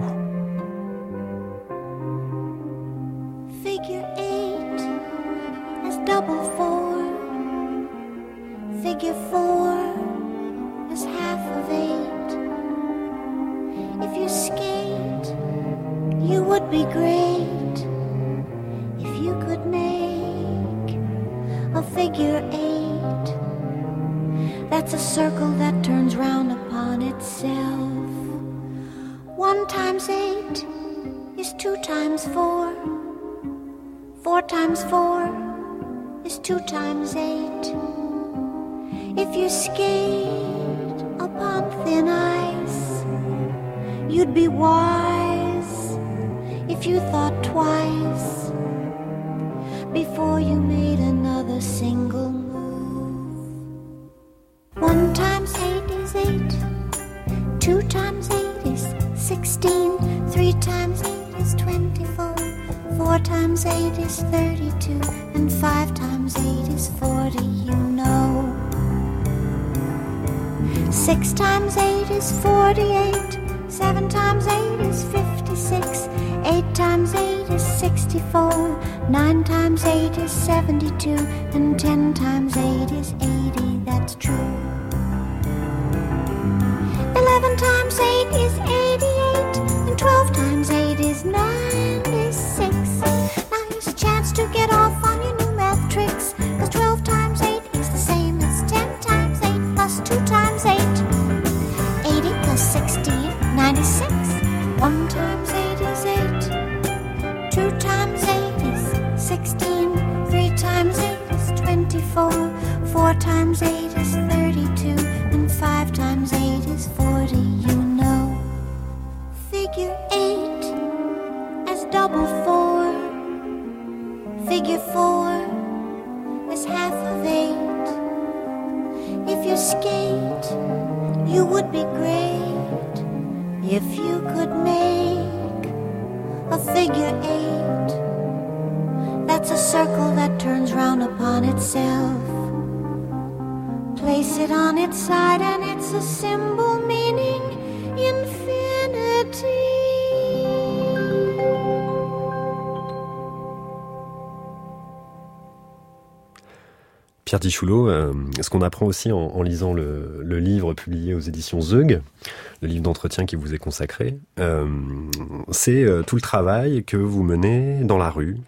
Pierre Dissulot, ce qu'on apprend aussi en lisant le livre publié aux éditions Zeug, le livre d'entretien qui vous est consacré, c'est tout le travail que vous menez dans la rue,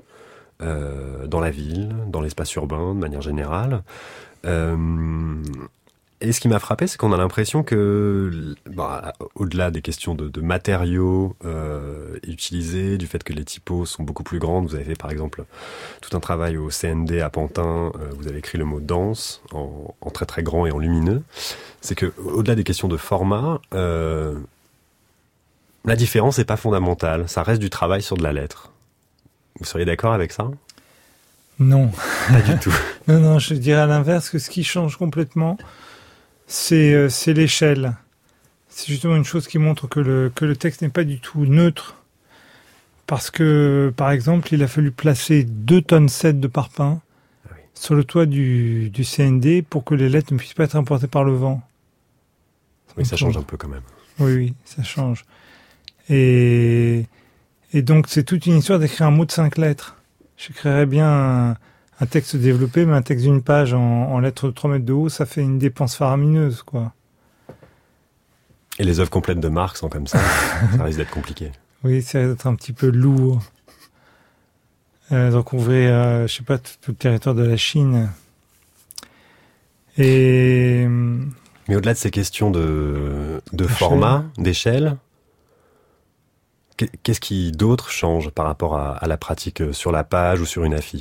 dans la ville, dans l'espace urbain de manière générale. Et ce qui m'a frappé, c'est qu'on a l'impression que, au-delà des questions de matériaux utilisés, du fait que les typos sont beaucoup plus grandes, vous avez fait par exemple tout un travail au CND à Pantin, vous avez écrit le mot danse en très très grand et en lumineux, c'est que au-delà des questions de format, la différence n'est pas fondamentale, ça reste du travail sur de la lettre. Vous seriez d'accord avec ça ? Non. Pas du tout. Non, je dirais à l'inverse que ce qui change complètement, c'est l'échelle. C'est justement une chose qui montre que le texte n'est pas du tout neutre. Parce que, par exemple, il a fallu placer 2,7 tonnes de parpaing sur le toit du CND pour que les lettres ne puissent pas être emportées par le vent. Oui, ça change un peu quand même. Oui, ça change. Et donc, c'est toute une histoire d'écrire un mot de 5 lettres. J'écrirais bien un texte développé, mais un texte d'une page en lettres de 3 mètres de haut, ça fait une dépense faramineuse, quoi. Et les œuvres complètes de Marx sont comme ça, ça risque d'être compliqué. Oui, ça risque d'être un petit peu lourd. Donc ouvrir, je sais pas, tout le territoire de la Chine. Mais au-delà de ces questions de format, d'échelle, qu'est-ce qui d'autre change par rapport à la pratique sur la page ou sur une affiche ?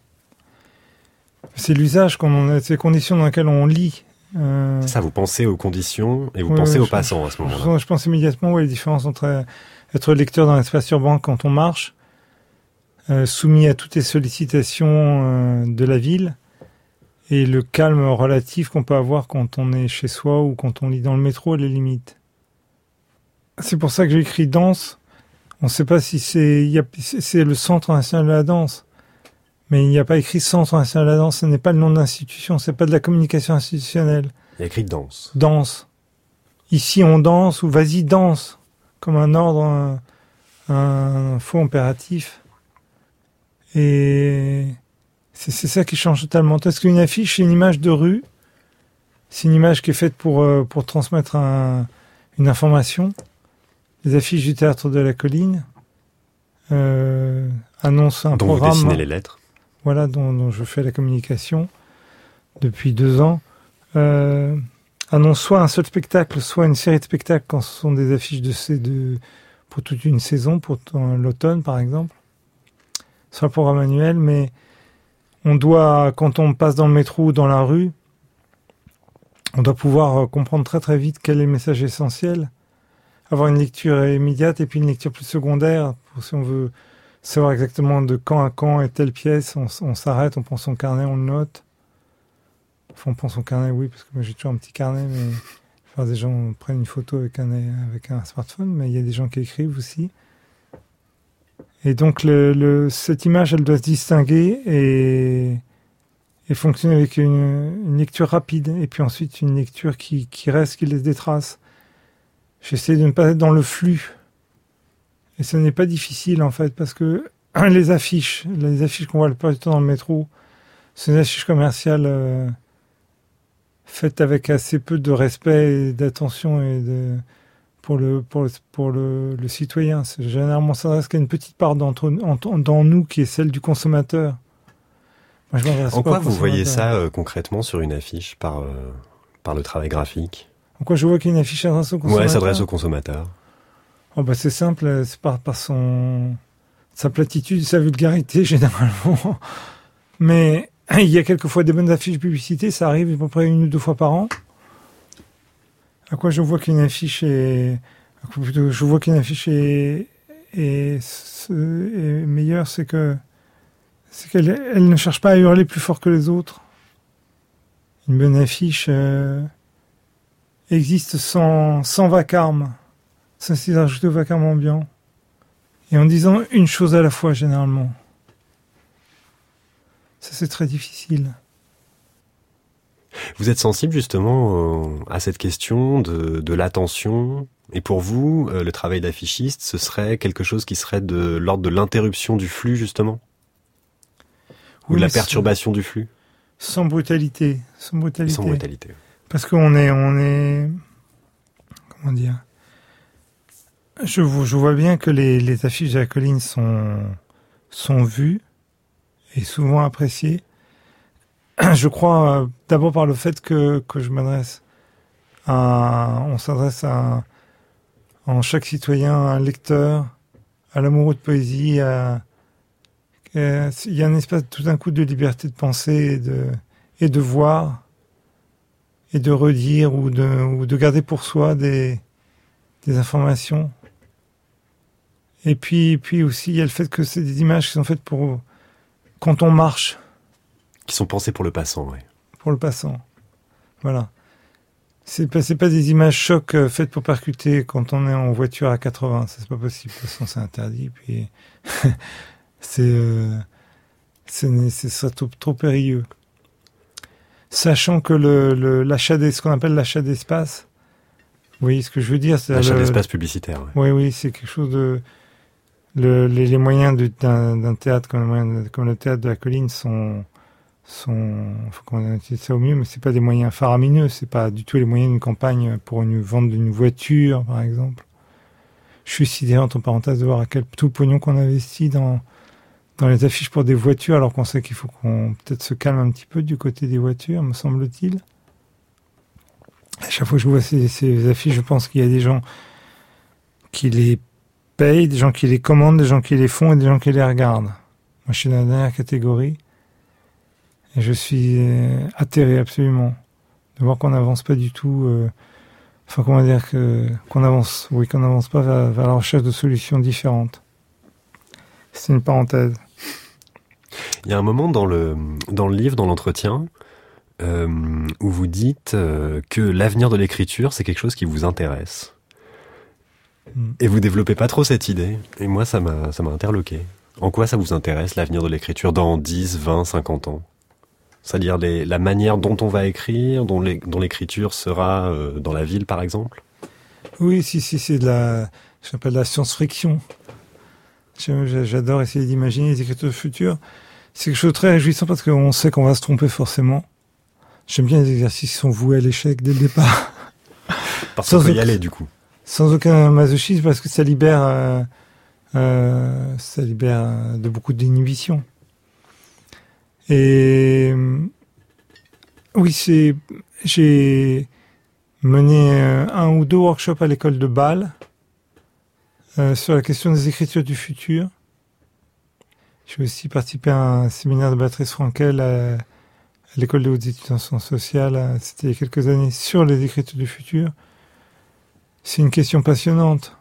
C'est l'usage c'est les conditions dans lesquelles on lit. C'est ça, vous pensez aux conditions et vous pensez aux passants à ce moment-là. Je pense immédiatement les différences entre être lecteur dans l'espace urbain quand on marche, soumis à toutes les sollicitations de la ville, et le calme relatif qu'on peut avoir quand on est chez soi ou quand on lit dans le métro à la limite. C'est pour ça que j'ai écrit danse. On ne sait pas si c'est le Centre national de la danse. Mais il n'y a pas écrit Centre national de la danse. Ce n'est pas le nom d'institution. C'est pas de la communication institutionnelle. Il y a écrit danse. Danse. Ici, on danse ou vas-y, danse. Comme un ordre, un faux impératif. Et c'est ça qui change totalement. Parce qu'une affiche, c'est une image de rue. C'est une image qui est faite pour transmettre une information. Les affiches du Théâtre de la Colline annoncent un programme. Dont vous dessinez les lettres. Voilà, dont je fais la communication depuis 2 ans. Annonce soit un seul spectacle, soit une série de spectacles quand ce sont des affiches pour toute une saison, pour l'automne par exemple. Soit le programme annuel, mais on doit, quand on passe dans le métro ou dans la rue, on doit pouvoir comprendre très très vite quel est le message essentiel. Avoir une lecture immédiate et puis une lecture plus secondaire, si on veut savoir exactement de quand à quand est telle pièce, on s'arrête, on prend son carnet, on le note. Enfin, on prend son carnet, oui, parce que moi j'ai toujours un petit carnet, mais enfin, des gens prennent une photo avec un smartphone, mais il y a des gens qui écrivent aussi. Et donc cette image, elle doit se distinguer et fonctionner avec une lecture rapide, et puis ensuite une lecture qui reste, qui laisse des traces. J'essaie de ne pas être dans le flux. Et ce n'est pas difficile, en fait, parce que les affiches qu'on voit le plus du temps dans le métro, c'est des affiches commerciales faites avec assez peu de respect et d'attention pour le citoyen. C'est généralement, ça reste qu'à une petite part dans nous qui est celle du consommateur. Moi, en quoi vous voyez ça concrètement sur une affiche par le travail graphique ? En quoi je vois qu'il y a une affiche s'adresse au consommateur ? Ouais, s'adresse au consommateur. Oh bah c'est simple, c'est par sa platitude, sa vulgarité généralement. Mais il y a quelquefois des bonnes affiches de publicité, ça arrive à peu près 1 ou 2 fois par an. À quoi je vois qu'une affiche est meilleure, c'est qu'elle ne cherche pas à hurler plus fort que les autres. Une bonne affiche existe sans vacarme, sans s'y rajouter au vacarme ambiant, et en disant une chose à la fois généralement. Ça, c'est très difficile. Vous êtes sensible justement à cette question de l'attention, et pour vous, le travail d'affichiste, ce serait quelque chose qui serait de l'ordre de l'interruption du flux justement, ou de la perturbation du flux, sans brutalité. Sans brutalité. Parce qu'on est, comment dire, je vois bien que les affiches de la Colline sont vues et souvent appréciées. je crois d'abord par le fait que je m'adresse on s'adresse en chaque citoyen, à un lecteur, à l'amoureux de poésie, il y a un espace tout d'un coup de liberté de penser et de voir et de redire ou de garder pour soi des informations. Et puis aussi il y a le fait que c'est des images qui sont faites pour quand on marche. Qui sont pensées pour le passant, oui. Pour le passant. Voilà. C'est pas des images chocs faites pour percuter quand on est en voiture à 80. Ça, c'est pas possible. De toute façon, c'est interdit. Puis, ce serait trop périlleux. Sachant que ce qu'on appelle l'achat d'espace, vous voyez ce que je veux dire? C'est l'achat d'espace publicitaire, oui. Oui, c'est quelque chose de... les moyens d'un théâtre comme le théâtre de la Colline sont faut qu'on utilise ça au mieux, mais c'est pas des moyens faramineux, c'est pas du tout les moyens d'une campagne pour vendre une voiture, par exemple. Je suis sidéré, entre parenthèses, de voir tout le pognon qu'on investit dans les affiches pour des voitures, alors qu'on sait qu'il faut qu'on peut-être se calme un petit peu du côté des voitures, me semble-t-il. À chaque fois que je vois ces affiches, je pense qu'il y a des gens qui les payent, des gens qui les commandent, des gens qui les font et des gens qui les regardent. Moi, je suis dans la dernière catégorie. Et je suis atterré absolument de voir qu'on n'avance pas du tout. Qu'on n'avance pas vers la recherche de solutions différentes. C'est une parenthèse. Il y a un moment dans le livre, dans l'entretien, où vous dites que l'avenir de l'écriture, c'est quelque chose qui vous intéresse. Et vous développez pas trop cette idée. Et moi, ça m'a interloqué. En quoi ça vous intéresse, l'avenir de l'écriture, dans 10, 20, 50 ans ? C'est-à-dire la manière dont on va écrire, dont l'écriture sera dans la ville, par exemple? Oui, si, c'est j'appelle la science-fiction. J'adore essayer d'imaginer les écritures futures. C'est quelque chose de très réjouissant parce qu'on sait qu'on va se tromper forcément. J'aime bien les exercices qui sont voués à l'échec dès le départ. Parce qu'on peut y aller, du coup. Sans aucun masochisme, parce que ça libère de beaucoup d'inhibition. Et oui, j'ai mené un ou deux workshops à l'école de Bâle sur la question des écritures du futur. J'ai aussi participé à un séminaire de Béatrice Frankel à l'école des hautes études en sciences sociales, c'était il y a quelques années, sur les écritures du futur. C'est une question passionnante.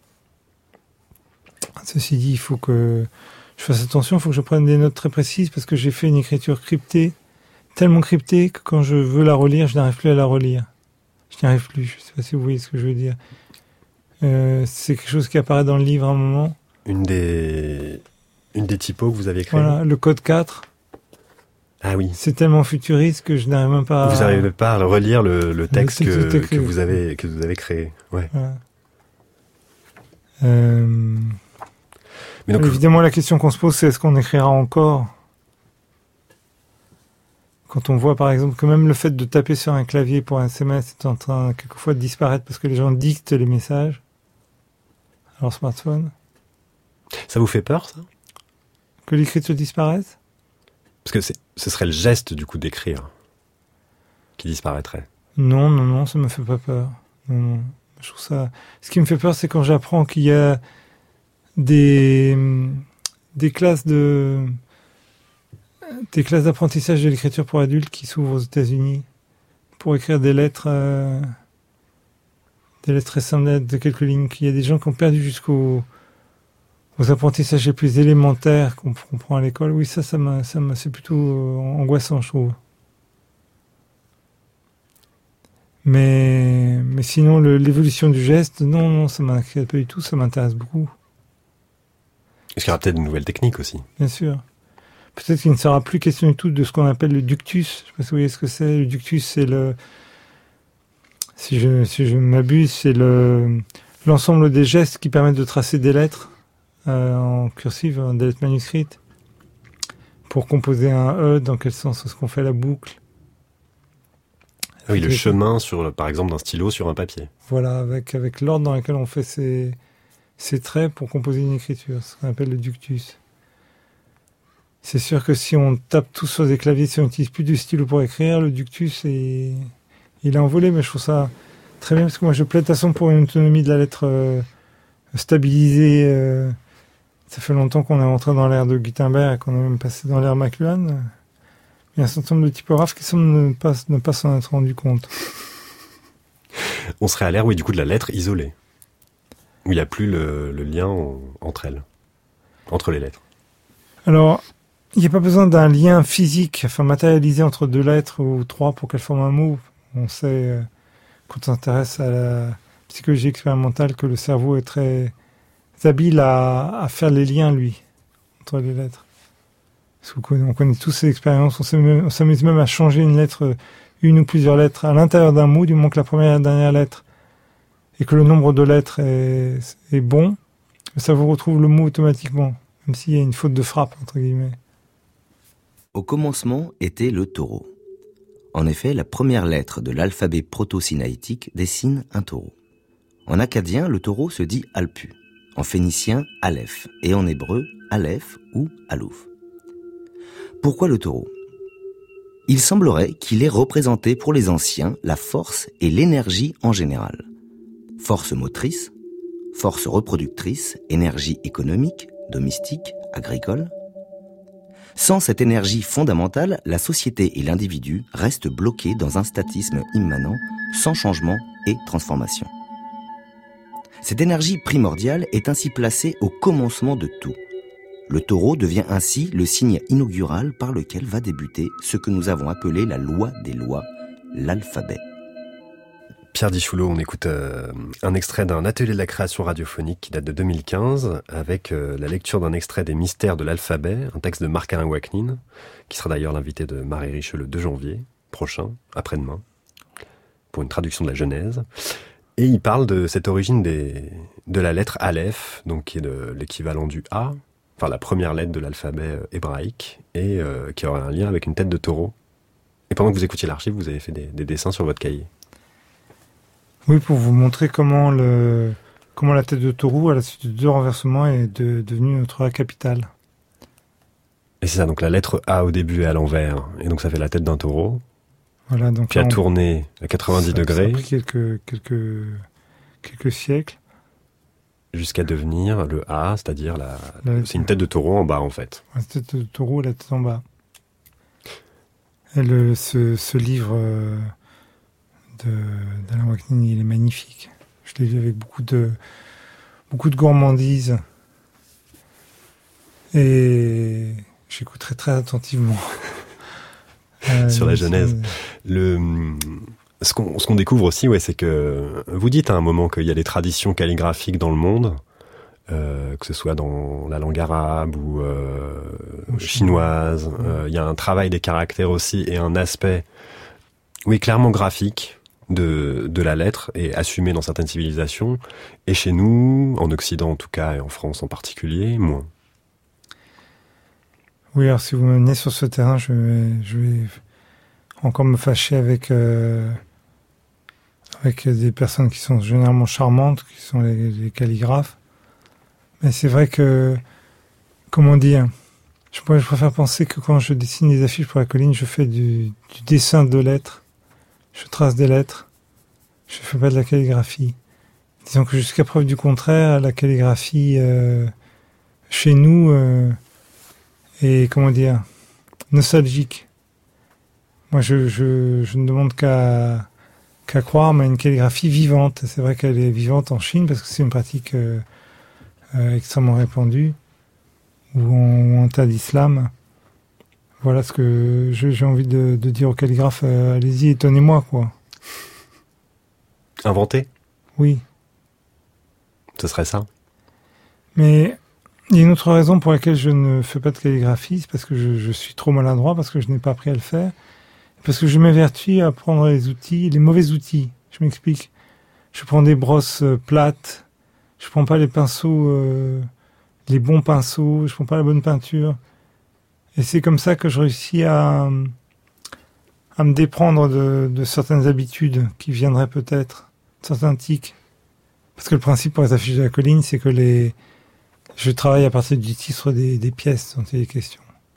Ceci dit, il faut que je fasse attention, il faut que je prenne des notes très précises parce que j'ai fait une écriture cryptée, tellement cryptée que quand je veux la relire, je n'arrive plus à la relire. Je n'y arrive plus, je ne sais pas si vous voyez ce que je veux dire. C'est quelque chose qui apparaît dans le livre à un moment. Une des typos que vous avez créées. Voilà, le code 4. Ah oui. C'est tellement futuriste que je n'arrive même pas Vous n'arrivez pas à relire le texte que vous avez créé. Ouais. Voilà. Mais donc, évidemment, la question qu'on se pose, c'est est-ce qu'on écrira encore? Quand on voit, par exemple, que même le fait de taper sur un clavier pour un SMS est en train, quelquefois, de disparaître parce que les gens dictent les messages à leur smartphone. Ça vous fait peur, ça? Que l'écriture disparaisse? Parce que ce serait le geste, du coup, d'écrire qui disparaîtrait. Non, ça me fait pas peur. Non. Je trouve ça... Ce qui me fait peur, c'est quand j'apprends qu'il y a des classes d'apprentissage de l'écriture pour adultes qui s'ouvrent aux États-Unis pour écrire des lettres très simples de quelques lignes. Il y a des gens qui ont perdu jusqu'aux apprentissages les plus élémentaires qu'on prend à l'école. Oui, ça c'est plutôt angoissant, je trouve. Mais sinon, l'évolution du geste, non, ça m'inquiète pas du tout, ça m'intéresse beaucoup. Est-ce qu'il y aura peut-être de nouvelles techniques aussi? Bien sûr. Peut-être qu'il ne sera plus question du tout de ce qu'on appelle le ductus. Je ne sais pas si vous voyez ce que c'est. Le ductus, c'est si je m'abuse, c'est l'ensemble des gestes qui permettent de tracer des lettres en cursive, des lettres manuscrites, pour composer un E, dans quel sens est-ce qu'on fait la boucle. Oui, le chemin, par exemple, d'un stylo sur un papier. Voilà, avec l'ordre dans lequel on fait ces traits pour composer une écriture, ce qu'on appelle le ductus. C'est sûr que si on tape tout sur des claviers, si on n'utilise plus du stylo pour écrire, le ductus il est envolé, mais je trouve ça très bien parce que moi je plaide de toute façon pour une autonomie de la lettre stabilisée. Ça fait longtemps qu'on est rentré dans l'ère de Gutenberg et qu'on a même passé dans l'ère McLuhan. Il y a un certain nombre de typographes qui semblent ne pas s'en être rendu compte. On serait à l'ère, oui, du coup, de la lettre isolée. Où il n'y a plus le lien entre elles. Entre les lettres. Alors, il n'y a pas besoin d'un lien physique, enfin matérialisé entre deux lettres ou trois pour qu'elles forment un mot. On sait, quand on s'intéresse à la psychologie expérimentale, que le cerveau est très habile à faire les liens, lui, entre les lettres. Parce qu'on connaît tous ces expériences, on s'amuse même à changer une lettre, une ou plusieurs lettres à l'intérieur d'un mot, du moment que la première et la dernière lettre, et que le nombre de lettres est bon, le cerveau retrouve le mot automatiquement, même s'il y a une faute de frappe, entre guillemets. Au commencement était le taureau. En effet, la première lettre de l'alphabet proto-sinaïtique dessine un taureau. En akkadien, le taureau se dit alpu, en phénicien aleph, et en hébreu aleph ou alouf. Pourquoi le taureau ? Il semblerait qu'il ait représenté pour les anciens la force et l'énergie en général. Force motrice, force reproductrice, énergie économique, domestique, agricole. Sans cette énergie fondamentale, la société et l'individu restent bloqués dans un statisme immanent, sans changement et transformation. Cette énergie primordiale est ainsi placée au commencement de tout. Le taureau devient ainsi le signe inaugural par lequel va débuter ce que nous avons appelé la loi des lois, l'alphabet. Pierre Dichoulot, on écoute un extrait d'un atelier de la création radiophonique qui date de 2015, avec la lecture d'un extrait des Mystères de l'alphabet, un texte de Marc-Alain Ouaknin, qui sera d'ailleurs l'invité de Marie Riche le 2 janvier prochain, après-demain, pour une traduction de la Genèse. Et il parle de cette origine de la lettre Aleph, donc qui est de l'équivalent du A, enfin la première lettre de l'alphabet hébraïque, et qui aurait un lien avec une tête de taureau. Et pendant que vous écoutiez l'archive, vous avez fait des dessins sur votre cahier. Oui, pour vous montrer comment la tête de taureau, à la suite de deux renversements, est devenue notre A capitale. Et c'est ça, donc la lettre A au début est à l'envers, et donc ça fait la tête d'un taureau. Voilà, donc puis à tourner à 90 degrés. Ça a pris quelques siècles. Jusqu'à devenir le A, c'est-à-dire c'est une tête de taureau en bas, en fait. La tête de taureau, la tête en bas. Et ce livre d'Alain Ouaknin, il est magnifique. Je l'ai lu avec beaucoup de gourmandise. Et j'écouterai très attentivement. Sur la Genèse. Ce qu'on découvre aussi, c'est que vous dites à un moment qu'il y a des traditions calligraphiques dans le monde, que ce soit dans la langue arabe ou chinoise. Il y a un travail des caractères aussi et un aspect, clairement graphique de la lettre et assumé dans certaines civilisations. Et chez nous, en Occident en tout cas et en France en particulier, moins. Oui, alors si vous me menez sur ce terrain, je vais encore me fâcher avec des personnes qui sont généralement charmantes, qui sont les calligraphes. Mais c'est vrai que, comment dire, je préfère penser que quand je dessine des affiches pour la colline, je fais du dessin de lettres, je trace des lettres, je fais pas de la calligraphie. Disons que jusqu'à preuve du contraire, la calligraphie chez nous est, comment dire, nostalgique. Moi, je ne demande qu'à croire, mais une calligraphie vivante. C'est vrai qu'elle est vivante en Chine parce que c'est une pratique extrêmement répandue, ou en tas d'islam. Voilà ce que j'ai envie de dire aux calligraphes. Allez-y, étonnez-moi, quoi. Inventer ? Oui. Ce serait ça. Mais il y a une autre raison pour laquelle je ne fais pas de calligraphie, c'est parce que je suis trop maladroit, parce que je n'ai pas appris à le faire, parce que je m'évertue à prendre les mauvais outils. Je m'explique. Je prends des brosses plates, je prends pas les pinceaux, les bons pinceaux, je prends pas la bonne peinture. Et c'est comme ça que je réussis à me déprendre de certaines habitudes qui viendraient peut-être, certains tics. Parce que le principe pour les affiches de la colline, c'est que je travaille à partir du titre des pièces dont il est question.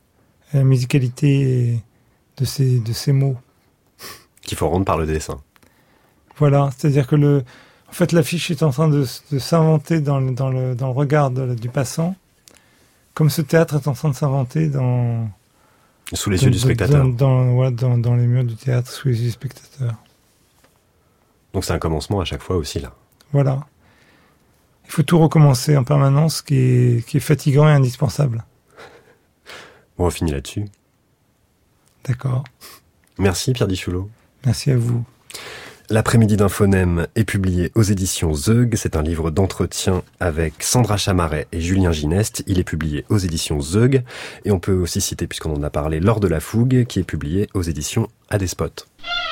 la musicalité de ces mots. Qu'il faut rendre par le dessin. Voilà, c'est-à-dire que en fait, l'affiche est en train de s'inventer dans le regard du passant, comme ce théâtre est en train de s'inventer sous les yeux du spectateur. Dans les murs du théâtre, sous les yeux du spectateur. Donc c'est un commencement à chaque fois aussi, là. Voilà. Il faut tout recommencer en permanence, qui est fatigant et indispensable. Bon, on finit là-dessus. D'accord. Merci Pierre Dichoulot. Merci à vous. L'après-midi d'un phonème est publié aux éditions Zeug. C'est un livre d'entretien avec Sandra Chamaret et Julien Gineste. Il est publié aux éditions Zeug. Et on peut aussi citer, puisqu'on en a parlé, L'Or de la Fougue, qui est publié aux éditions Adespot.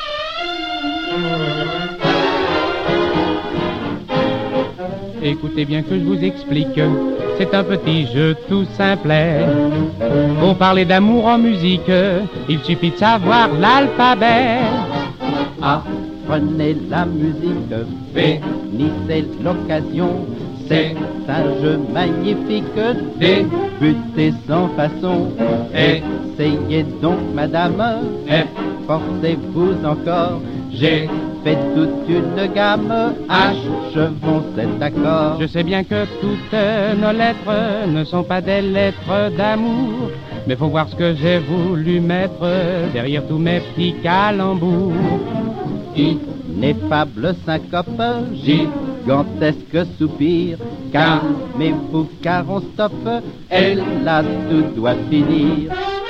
Écoutez bien que je vous explique, c'est un petit jeu tout simplet. Pour parler d'amour en musique, il suffit de savoir l'alphabet. A, prenez la musique, bénissez l'occasion. C'est un jeu magnifique, débutez sans façon. Essayez donc madame, forcez-vous encore. J'ai fait toute une gamme, achevons cet accord. Je sais bien que toutes nos lettres ne sont pas des lettres d'amour, mais faut voir ce que j'ai voulu mettre derrière tous mes petits calembours. Ineffable syncope, gigantesque soupir, calmez-vous car on stoppe, et là tout doit finir.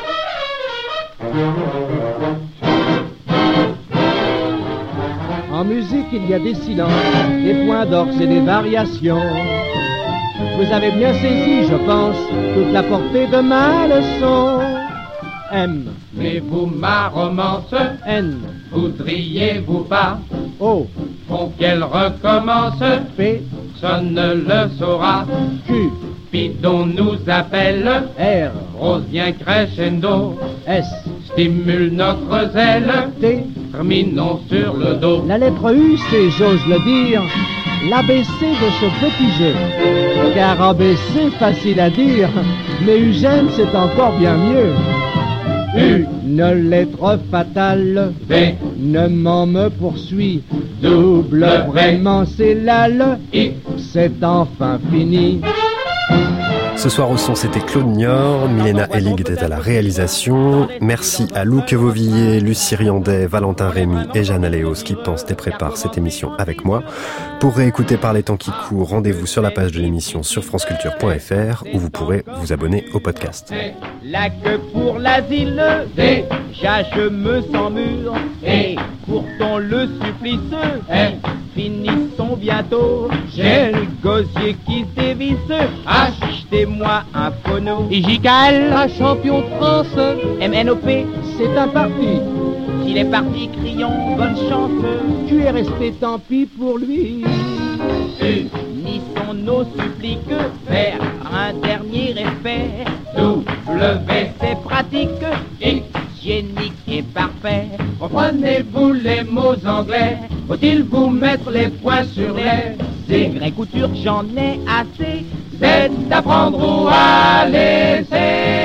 En musique, il y a des silences, des points d'orgue et des variations. Vous avez bien saisi, je pense, toute la portée de ma leçon. M. Mais vous, ma romance, N. Voudriez-vous pas, O. Faut qu'elle recommence, P. Personne ne le saura, Q. Pidon nous appelle, R. Rose vient crescendo, S. Stimule notre zèle, T. Terminons sur le dos. La lettre U, c'est, j'ose le dire, l'ABC de ce petit jeu. Car ABC, facile à dire, mais Eugène, c'est encore bien mieux. Une lettre fatale, V. ne m'en me poursuit. Double, vraiment, c'est l'al, X. c'est enfin fini. Ce soir au son, c'était Claude Niort, Milena Hellig était à la réalisation. Merci à Lou Quevovillier, Lucie Riandet, Valentin Rémy et Jeanne Aléos qui pensent et préparent cette émission avec moi. Pour réécouter Par les temps qui courent, rendez-vous sur la page de l'émission sur franceculture.fr où vous pourrez vous abonner au podcast. La queue pour l'asile, déjà je me sens mûr, et pourtant le supplice, finissons bientôt. J'ai le gosier qui se dévisse, achetez-moi un phono. IJKL, un champion de France, MNOP, c'est un parti. S'il est parti, crions bonne chance. Tu es resté, tant pis pour lui. Unissons nos suppliques vers un dernier effet. W, c'est pratique, hygiénique et parfait. Comprenez-vous les mots anglais? Faut-il vous mettre les points sur les Des grec ou turc, j'en ai assez. C'est d'apprendre ou à laisser.